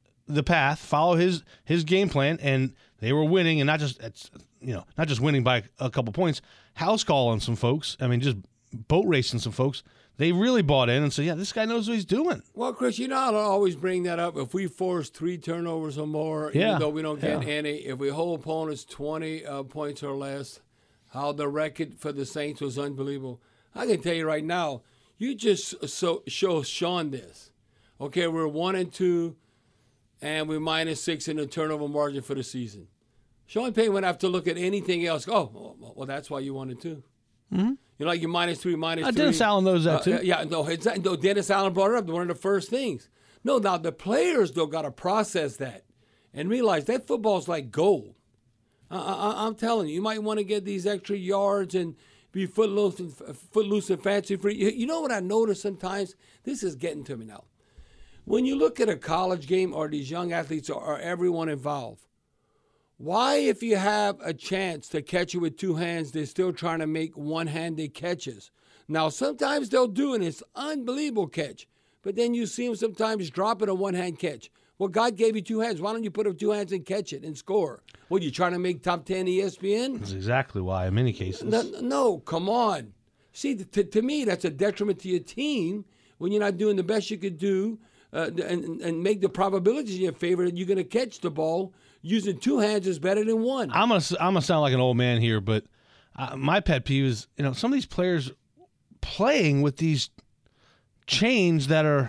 his game plan, and they were winning, and not just winning by a couple points, house calling some folks. Just boat racing some folks. They really bought in and said, yeah, this guy knows what he's doing. Well, Chris, I'll always bring that up. If we force 3 turnovers or more, even though we don't get any, if we hold opponents 20 points or less, how the record for the Saints was unbelievable. I can tell you right now, you just show Sean this. Okay, we're 1-2, and we're -6 in the turnover margin for the season. Sean Payton would have to look at anything else. Oh, well, that's why you 1-2. Mm-hmm. You're like, you're -3. Dennis Allen knows that too. No, Dennis Allen brought it up. One of the first things. No, now the players, though, got to process that and realize that football's like gold. I'm telling you, you might want to get these extra yards and be footloose and fancy free. You know what I notice sometimes? This is getting to me now. When you look at a college game or these young athletes or everyone involved, why, if you have a chance to catch it with 2 hands, they're still trying to make one-handed catches? Now, sometimes they'll do it, and it's unbelievable catch. But then you see them sometimes dropping a one-hand catch. Well, God gave you 2 hands. Why don't you put up 2 hands and catch it and score? What, you trying to make top 10 ESPN? That's exactly why in many cases. No, come on. See, to me, that's a detriment to your team when you're not doing the best you could do and make the probabilities in your favor that you're going to catch the ball. Using 2 hands is better than 1. I'm gonna sound like an old man here, but my pet peeve is, some of these players playing with these chains that are,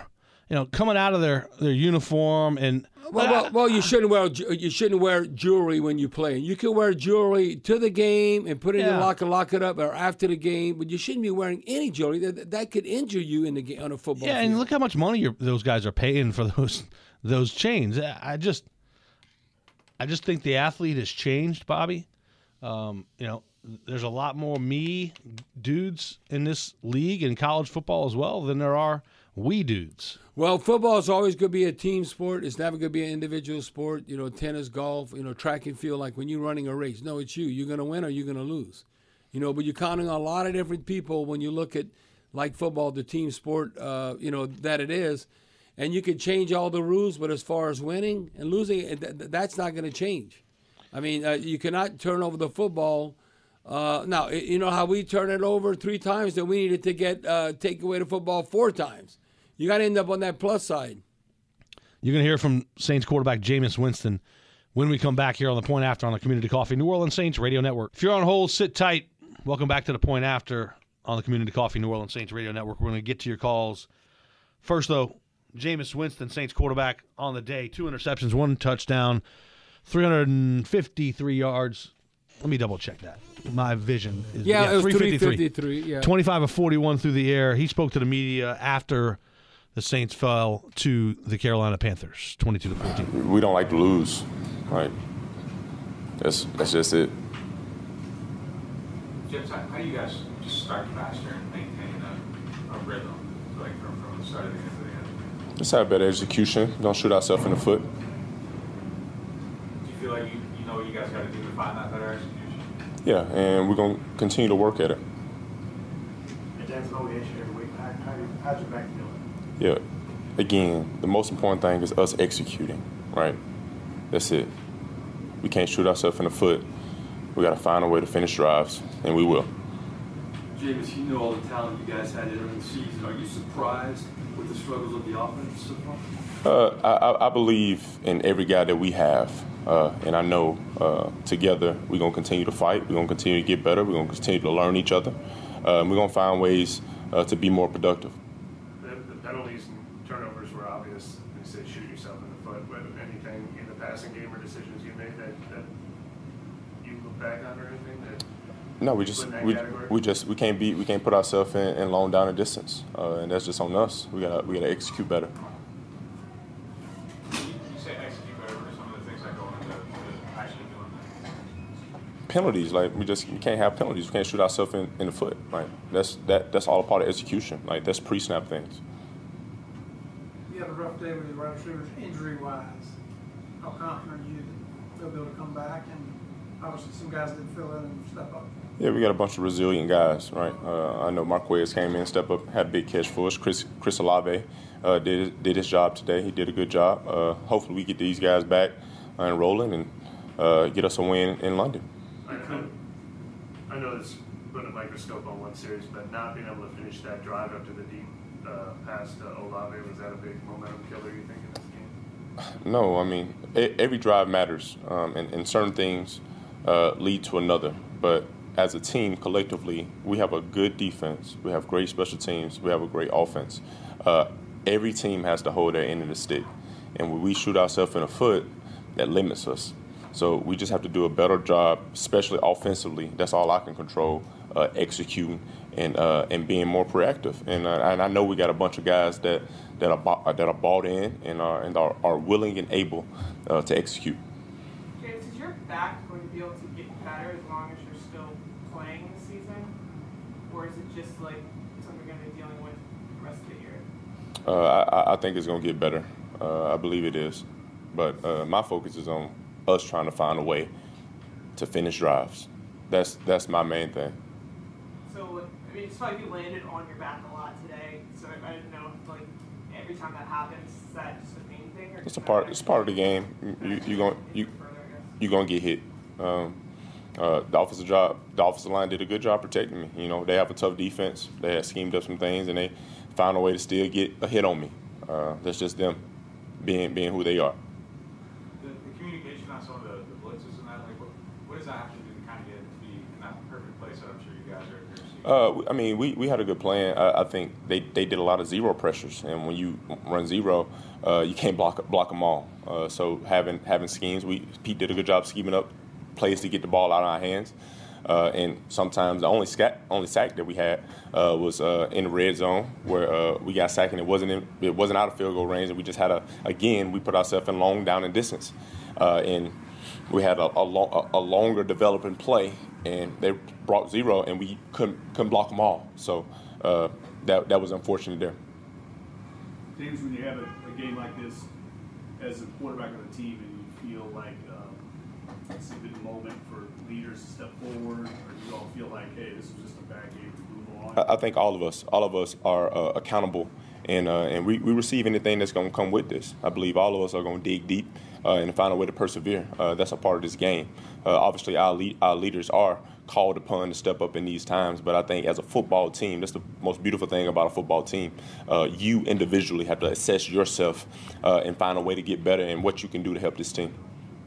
coming out of their uniform and. Well, you shouldn't wear jewelry when you play. You can wear jewelry to the game and put it in your locker, lock it up, or after the game. But you shouldn't be wearing any jewelry that could injure you in the game on a football field. And look how much money those guys are paying for those chains. I just think the athlete has changed, Bobby. There's a lot more me dudes in this league in college football as well than there are we dudes. Well, football is always going to be a team sport. It's never going to be an individual sport. Tennis, golf, track and field, like when you're running a race. No, it's you. You're going to win or you're going to lose. But you're counting on a lot of different people when you look at, like football, the team sport, that it is. And you can change all the rules, but as far as winning and losing, that's not going to change. I mean, you cannot turn over the football. Now, you know how we turn it over 3 times, then we needed to take away the football 4 times. You got to end up on that plus side. You're going to hear from Saints quarterback Jameis Winston when we come back here on The Point After on the Community Coffee New Orleans Saints Radio Network. If you're on hold, sit tight. Welcome back to The Point After on the Community Coffee New Orleans Saints Radio Network. We're going to get to your calls. First, though, Jameis Winston, Saints quarterback on the day. 2 interceptions, 1 touchdown, 353 yards. Let me double-check that. My vision is it was 353. Yeah. 25 of 41 through the air. He spoke to the media after the Saints fell to the Carolina Panthers, 22-14. We don't like to lose, right? That's just it. James, how do you guys just start faster and maintain a rhythm, like from the start of the end to the end? Just have better execution. Don't shoot ourselves in the foot. Do you feel like you know what you guys got to do to find that better execution? Yeah, and we're going to continue to work at it. And that's no issue every week. How's your back feeling? Yeah. Again, the most important thing is us executing, right? That's it. We can't shoot ourselves in the foot. We got to find a way to finish drives, and we will. Jameis, you know all the talent you guys had during the season. Are you surprised with the struggles of the offense so far? I believe in every guy that we have, and I know together we're going to continue to fight. We're going to continue to get better. We're going to continue to learn each other. We're going to find ways to be more productive. The penalties and turnovers were obvious. You said shoot yourself in the foot, but anything in the passing game or decisions you made that you look back on or anything that? No, we can't put ourselves in long down and distance, and that's just on us. We gotta execute better. You say execute better. What are some of the things that go into actually doing that? Penalties, like we can't have penalties. We can't shoot ourselves in the foot. Like that's all a part of execution. Like that's pre-snap things. You had a rough day with your wide receivers injury-wise. How confident are you that they'll be able to come back? And obviously some guys didn't fill in and step up. Yeah, we got a bunch of resilient guys, right? I know Marquez came in, stepped up, had a big catch for us. Chris Olave did his job today. He did a good job. Hopefully we get these guys back and rolling and get us a win in London. I know this put a microscope on one series, but not being able to finish that drive up to the deep pass to Olave, was that a big momentum killer, you think, in this game? No, I mean, every drive matters, and certain things lead to another. But as a team, collectively, we have a good defense. We have great special teams. We have a great offense. Every team has to hold their end of the stick. And when we shoot ourselves in the foot, that limits us. So we just have to do a better job, especially offensively. That's all I can control, executing and being more proactive. And I know we got a bunch of guys that are bought in and are willing and able to execute. James, is your back going to be able to get better as long as you're still playing this season? Or is it just like something you're going to be dealing with the rest of the year? I think it's going to get better. I believe it is. But my focus is on us trying to find a way to finish drives. That's my main thing. So, I mean, it's like you landed on your back a lot today. So I didn't know if, like, every time that happens, is that just the main thing? Or It's part of the game. You're gonna get hit. The offensive line did a good job protecting me. You know, they have a tough defense. They have schemed up some things, and they found a way to still get a hit on me. That's just them being who they are. The communication on some of the blitzes and that, like, what does that have to do to kind of get to be in that perfect place that I'm sure you guys are seeing? I mean, we had a good plan. I think they did a lot of zero pressures, and when you run zero, you can't block them all. So having schemes, Pete did a good job scheming up plays to get the ball out of our hands. And sometimes the only sack that we had was in the red zone where we got sacked and it wasn't out of field goal range, and we just had we put ourselves in long down and distance, and we had a longer developing play, and they brought zero, and we couldn't block them all. So that was unfortunate there. James, when you have a game like this as a quarterback of the team, and you feel like it's a good moment for leaders to step forward, or do you all feel like, hey, this was just a bad game to move on? I think all of us are accountable, and we receive anything that's going to come with this. I believe all of us are going to dig deep and find a way to persevere. That's a part of this game. Obviously, our leaders are called upon to step up in these times, but I think as a football team, that's the most beautiful thing about a football team. You individually have to assess yourself and find a way to get better and what you can do to help this team.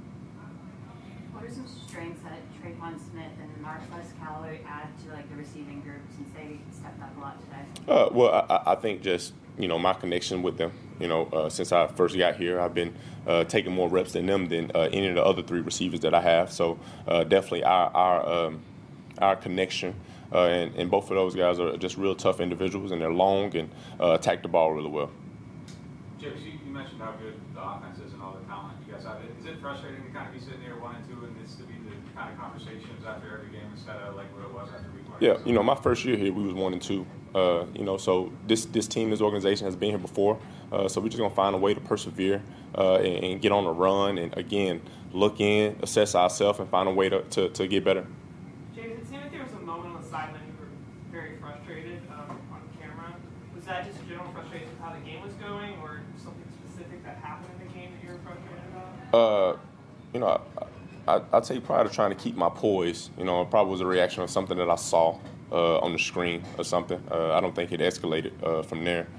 What are some strengths that Trayvon Smith and Marquez Callaway add to the receiving group since they stepped up a lot today? Well, I think just my connection with them. Since I first got here, I've been taking more reps than them than any of the other three receivers that I have. So definitely our connection, and both of those guys are just real tough individuals, and they're long and attack the ball really well. James, you mentioned how good the offense is and all the talent you guys have. Is it frustrating to kind of be sitting here 1-2 and this to be the kind of conversations after every game instead of like what it was after week 1? Yeah, my first year here, we was 1-2. So this team, this organization has been here before. So we're just gonna find a way to persevere and get on a run, and again look in, assess ourselves, and find a way to get better. James, it seemed like there was a moment on the sideline you were very frustrated on camera. Was that just a general frustration with how the game was going, or something specific that happened in the game that you were frustrated about? I'd say prior to trying to keep my poise, it probably was a reaction of something that I saw on the screen or something. I don't think it escalated from there.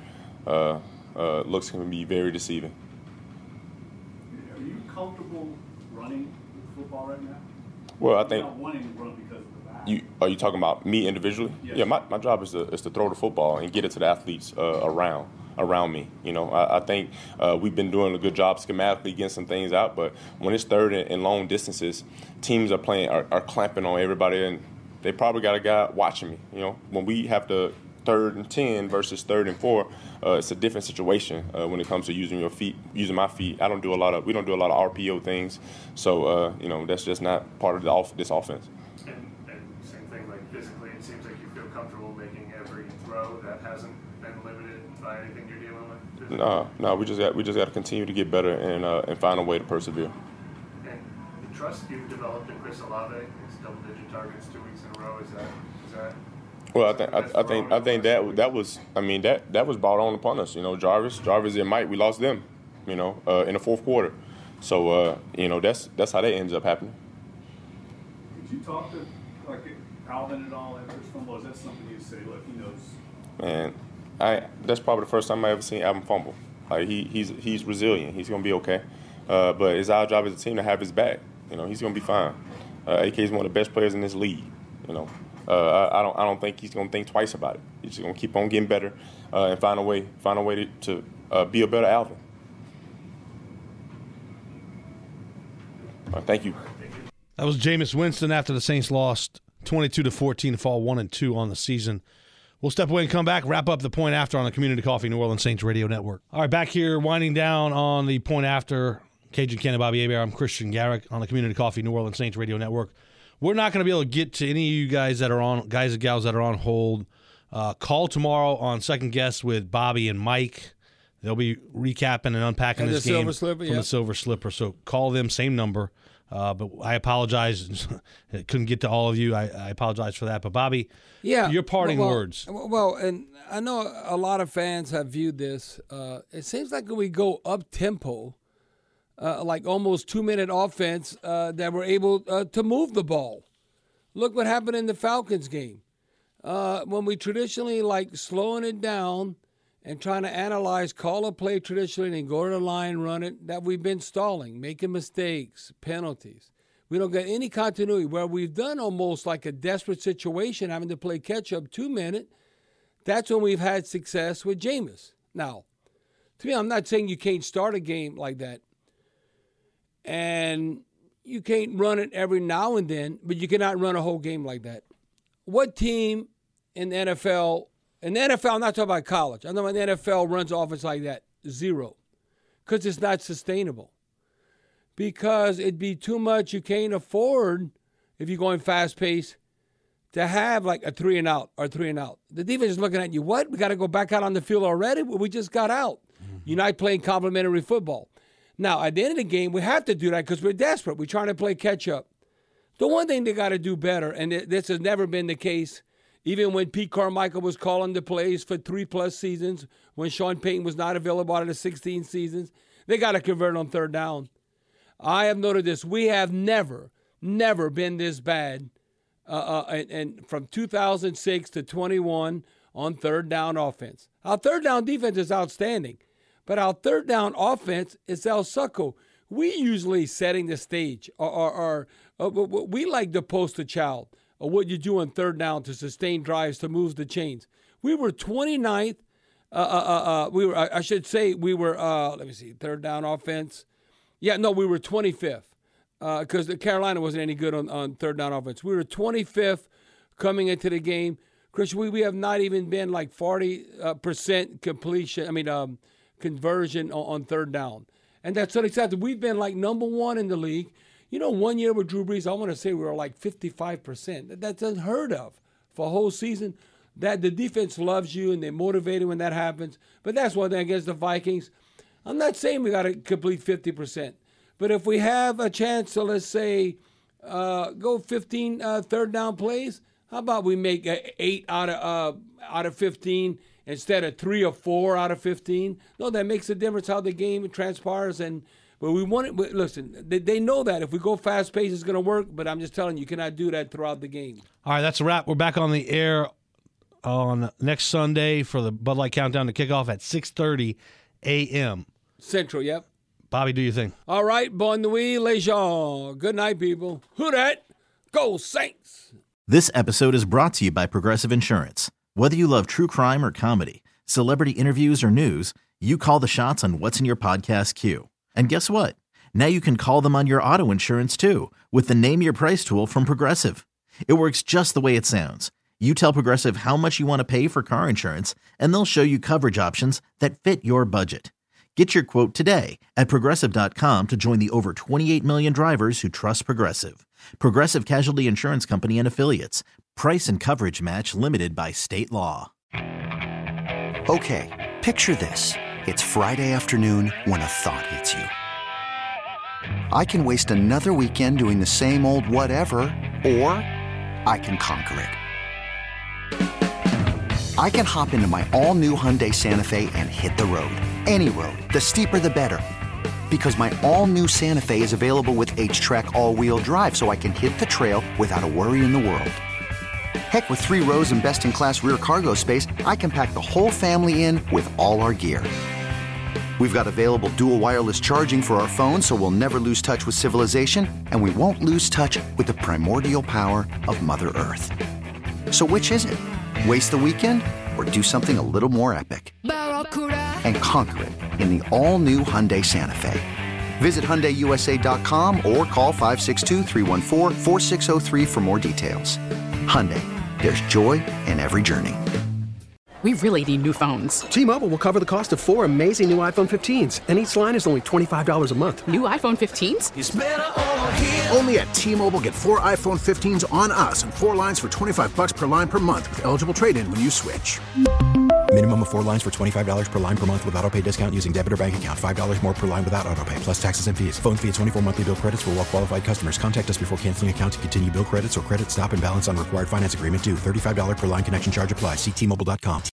Looks can be very deceiving. Are you comfortable running with football right now? Well, I think. You're not wanting to run because of the back. Are you talking about me individually? Yes. Yeah, my job is to throw the football and get it to the athletes around me. I think we've been doing a good job schematically getting some things out, but when it's third and long distances, teams are clamping on everybody, and they probably got a guy watching me. When we have to 3rd and 10 versus 3rd and 4, it's a different situation when it comes to using my feet. We don't do a lot of RPO things, so that's just not part of this offense. And same thing, like physically, it seems like you feel comfortable making every throw that hasn't been limited by anything you're dealing with. No, we just got to continue to get better and find a way to persevere. And the trust you've developed in Chris Olave, his double-digit targets 2 weeks in a row, is that? Well, I think that was brought on upon us. Jarvis and Mike, we lost them, in the fourth quarter. So that's how that ends up happening. Did you talk to Alvin at all after his fumble? Is that something you say? Look, he knows. Man, that's probably the first time I ever seen Alvin fumble. He's resilient. He's gonna be okay. But it's our job as a team to have his back. He's gonna be fine. AK is one of the best players in this league. I don't think he's gonna think twice about it. He's just gonna keep on getting better and find a way to be a better Alvin. Thank you. That was Jameis Winston after the Saints lost 22-14 to fall 1-2 on the season. We'll step away and come back, wrap up the Point After on the Community Coffee New Orleans Saints Radio Network. All right, back here winding down on the Point After. Cajun Cannon, Bobby Hebert. I'm Christian Garrick on the Community Coffee New Orleans Saints Radio Network. We're not going to be able to get to any of you guys and gals that are on hold. Call tomorrow on Second Guest with Bobby and Mike. They'll be recapping and unpacking this game from the Silver Slipper. So call them, same number. But I apologize. Couldn't get to all of you. I apologize for that. But, Bobby, your parting words. Well, and I know a lot of fans have viewed this. It seems like we go up-tempo, like almost 2-minute offense, that we're able to move the ball. Look what happened in the Falcons game. When we traditionally like slowing it down and trying to analyze, call a play traditionally and go to the line, run it, that we've been stalling, making mistakes, penalties. We don't get any continuity. Where we've done almost like a desperate situation, having to play catch-up 2-minute, that's when we've had success with Jameis. Now, to me, I'm not saying you can't start a game like that. And you can't run it every now and then, but you cannot run a whole game like that. What team in the NFL, I'm not talking about college, I'm talking about the NFL runs offense like that? Zero. Because it's not sustainable. Because it'd be too much. You can't afford, if you're going fast-paced, to have like a 3-and-out or 3-and-out. The defense is looking at you, what? We got to go back out on the field already? We just got out. You're not playing complementary football. Now, at the end of the game, we have to do that because we're desperate. We're trying to play catch-up. The one thing they got to do better, and this has never been the case, even when Pete Carmichael was calling the plays for 3+ seasons, when Sean Payton was not available out of the 16 seasons, they got to convert on third down. I have noted this. We have never been this bad and from 2006 to 21 on third down offense. Our third down defense is outstanding, but our third down offense is El Succo. We usually setting the stage, or we like the poster child of what you do on third down to sustain drives, to move the chains. We were 29th. We were third down offense. We were 25th because Carolina wasn't any good on third down offense. We were 25th coming into the game. Chris, we have not even been like 40% completion. Conversion on third down. And that's unacceptable. We've been like number one in the league. 1 year with Drew Brees, I want to say we were like 55%. That's unheard of for a whole season. That the defense loves you and they're motivated when that happens. But that's one thing against the Vikings. I'm not saying we got to complete 50%. But if we have a chance to, let's say, go 15 third down plays, how about we make 8 out of 15 instead of 3 or 4 out of 15? No, that makes a difference how the game transpires. But we want it. Listen, they know that if we go fast paced, it's going to work. But I'm just telling you cannot do that throughout the game. All right, that's a wrap. We're back on the air on next Sunday for the Bud Light Countdown to kick off at 6:30 a.m. Central. Yep. Bobby, do your thing. All right, bon nuit, les gens. Good night, people. Who dat? Go Saints. This episode is brought to you by Progressive Insurance. Whether you love true crime or comedy, celebrity interviews or news, you call the shots on what's in your podcast queue. And guess what? Now you can call them on your auto insurance too with the Name Your Price tool from Progressive. It works just the way it sounds. You tell Progressive how much you want to pay for car insurance, and they'll show you coverage options that fit your budget. Get your quote today at Progressive.com to join the over 28 million drivers who trust Progressive. Progressive Casualty Insurance Company and Affiliates. Price and coverage match limited by state law. Okay, picture this. It's Friday afternoon when a thought hits you. I can waste another weekend doing the same old whatever, or I can conquer it. I can hop into my all-new Hyundai Santa Fe and hit the road. Any road. The steeper, the better. Because my all-new Santa Fe is available with H-Track all-wheel drive, so I can hit the trail without a worry in the world. Heck, with 3 rows and best-in-class rear cargo space, I can pack the whole family in with all our gear. We've got available dual wireless charging for our phones, so we'll never lose touch with civilization, and we won't lose touch with the primordial power of Mother Earth. So which is it? Waste the weekend or do something a little more epic? And conquer it in the all-new Hyundai Santa Fe. Visit HyundaiUSA.com or call 562-314-4603 for more details. Hyundai, there's joy in every journey. We really need new phones. T-Mobile will cover the cost of 4 amazing new iPhone 15s, and each line is only $25 a month. New iPhone 15s? It's better over here. Only at T-Mobile, get 4 iPhone 15s on us and 4 lines for $25 per line per month with eligible trade-in when you switch. Minimum of 4 lines for $25 per line per month with autopay discount using debit or bank account. $5 more per line without autopay, plus taxes and fees. Phone fee at 24 monthly bill credits for well-qualified customers. Contact us before canceling account to continue bill credits or credit stop and balance on required finance agreement due. $35 per line connection charge applies. See T-Mobile.com.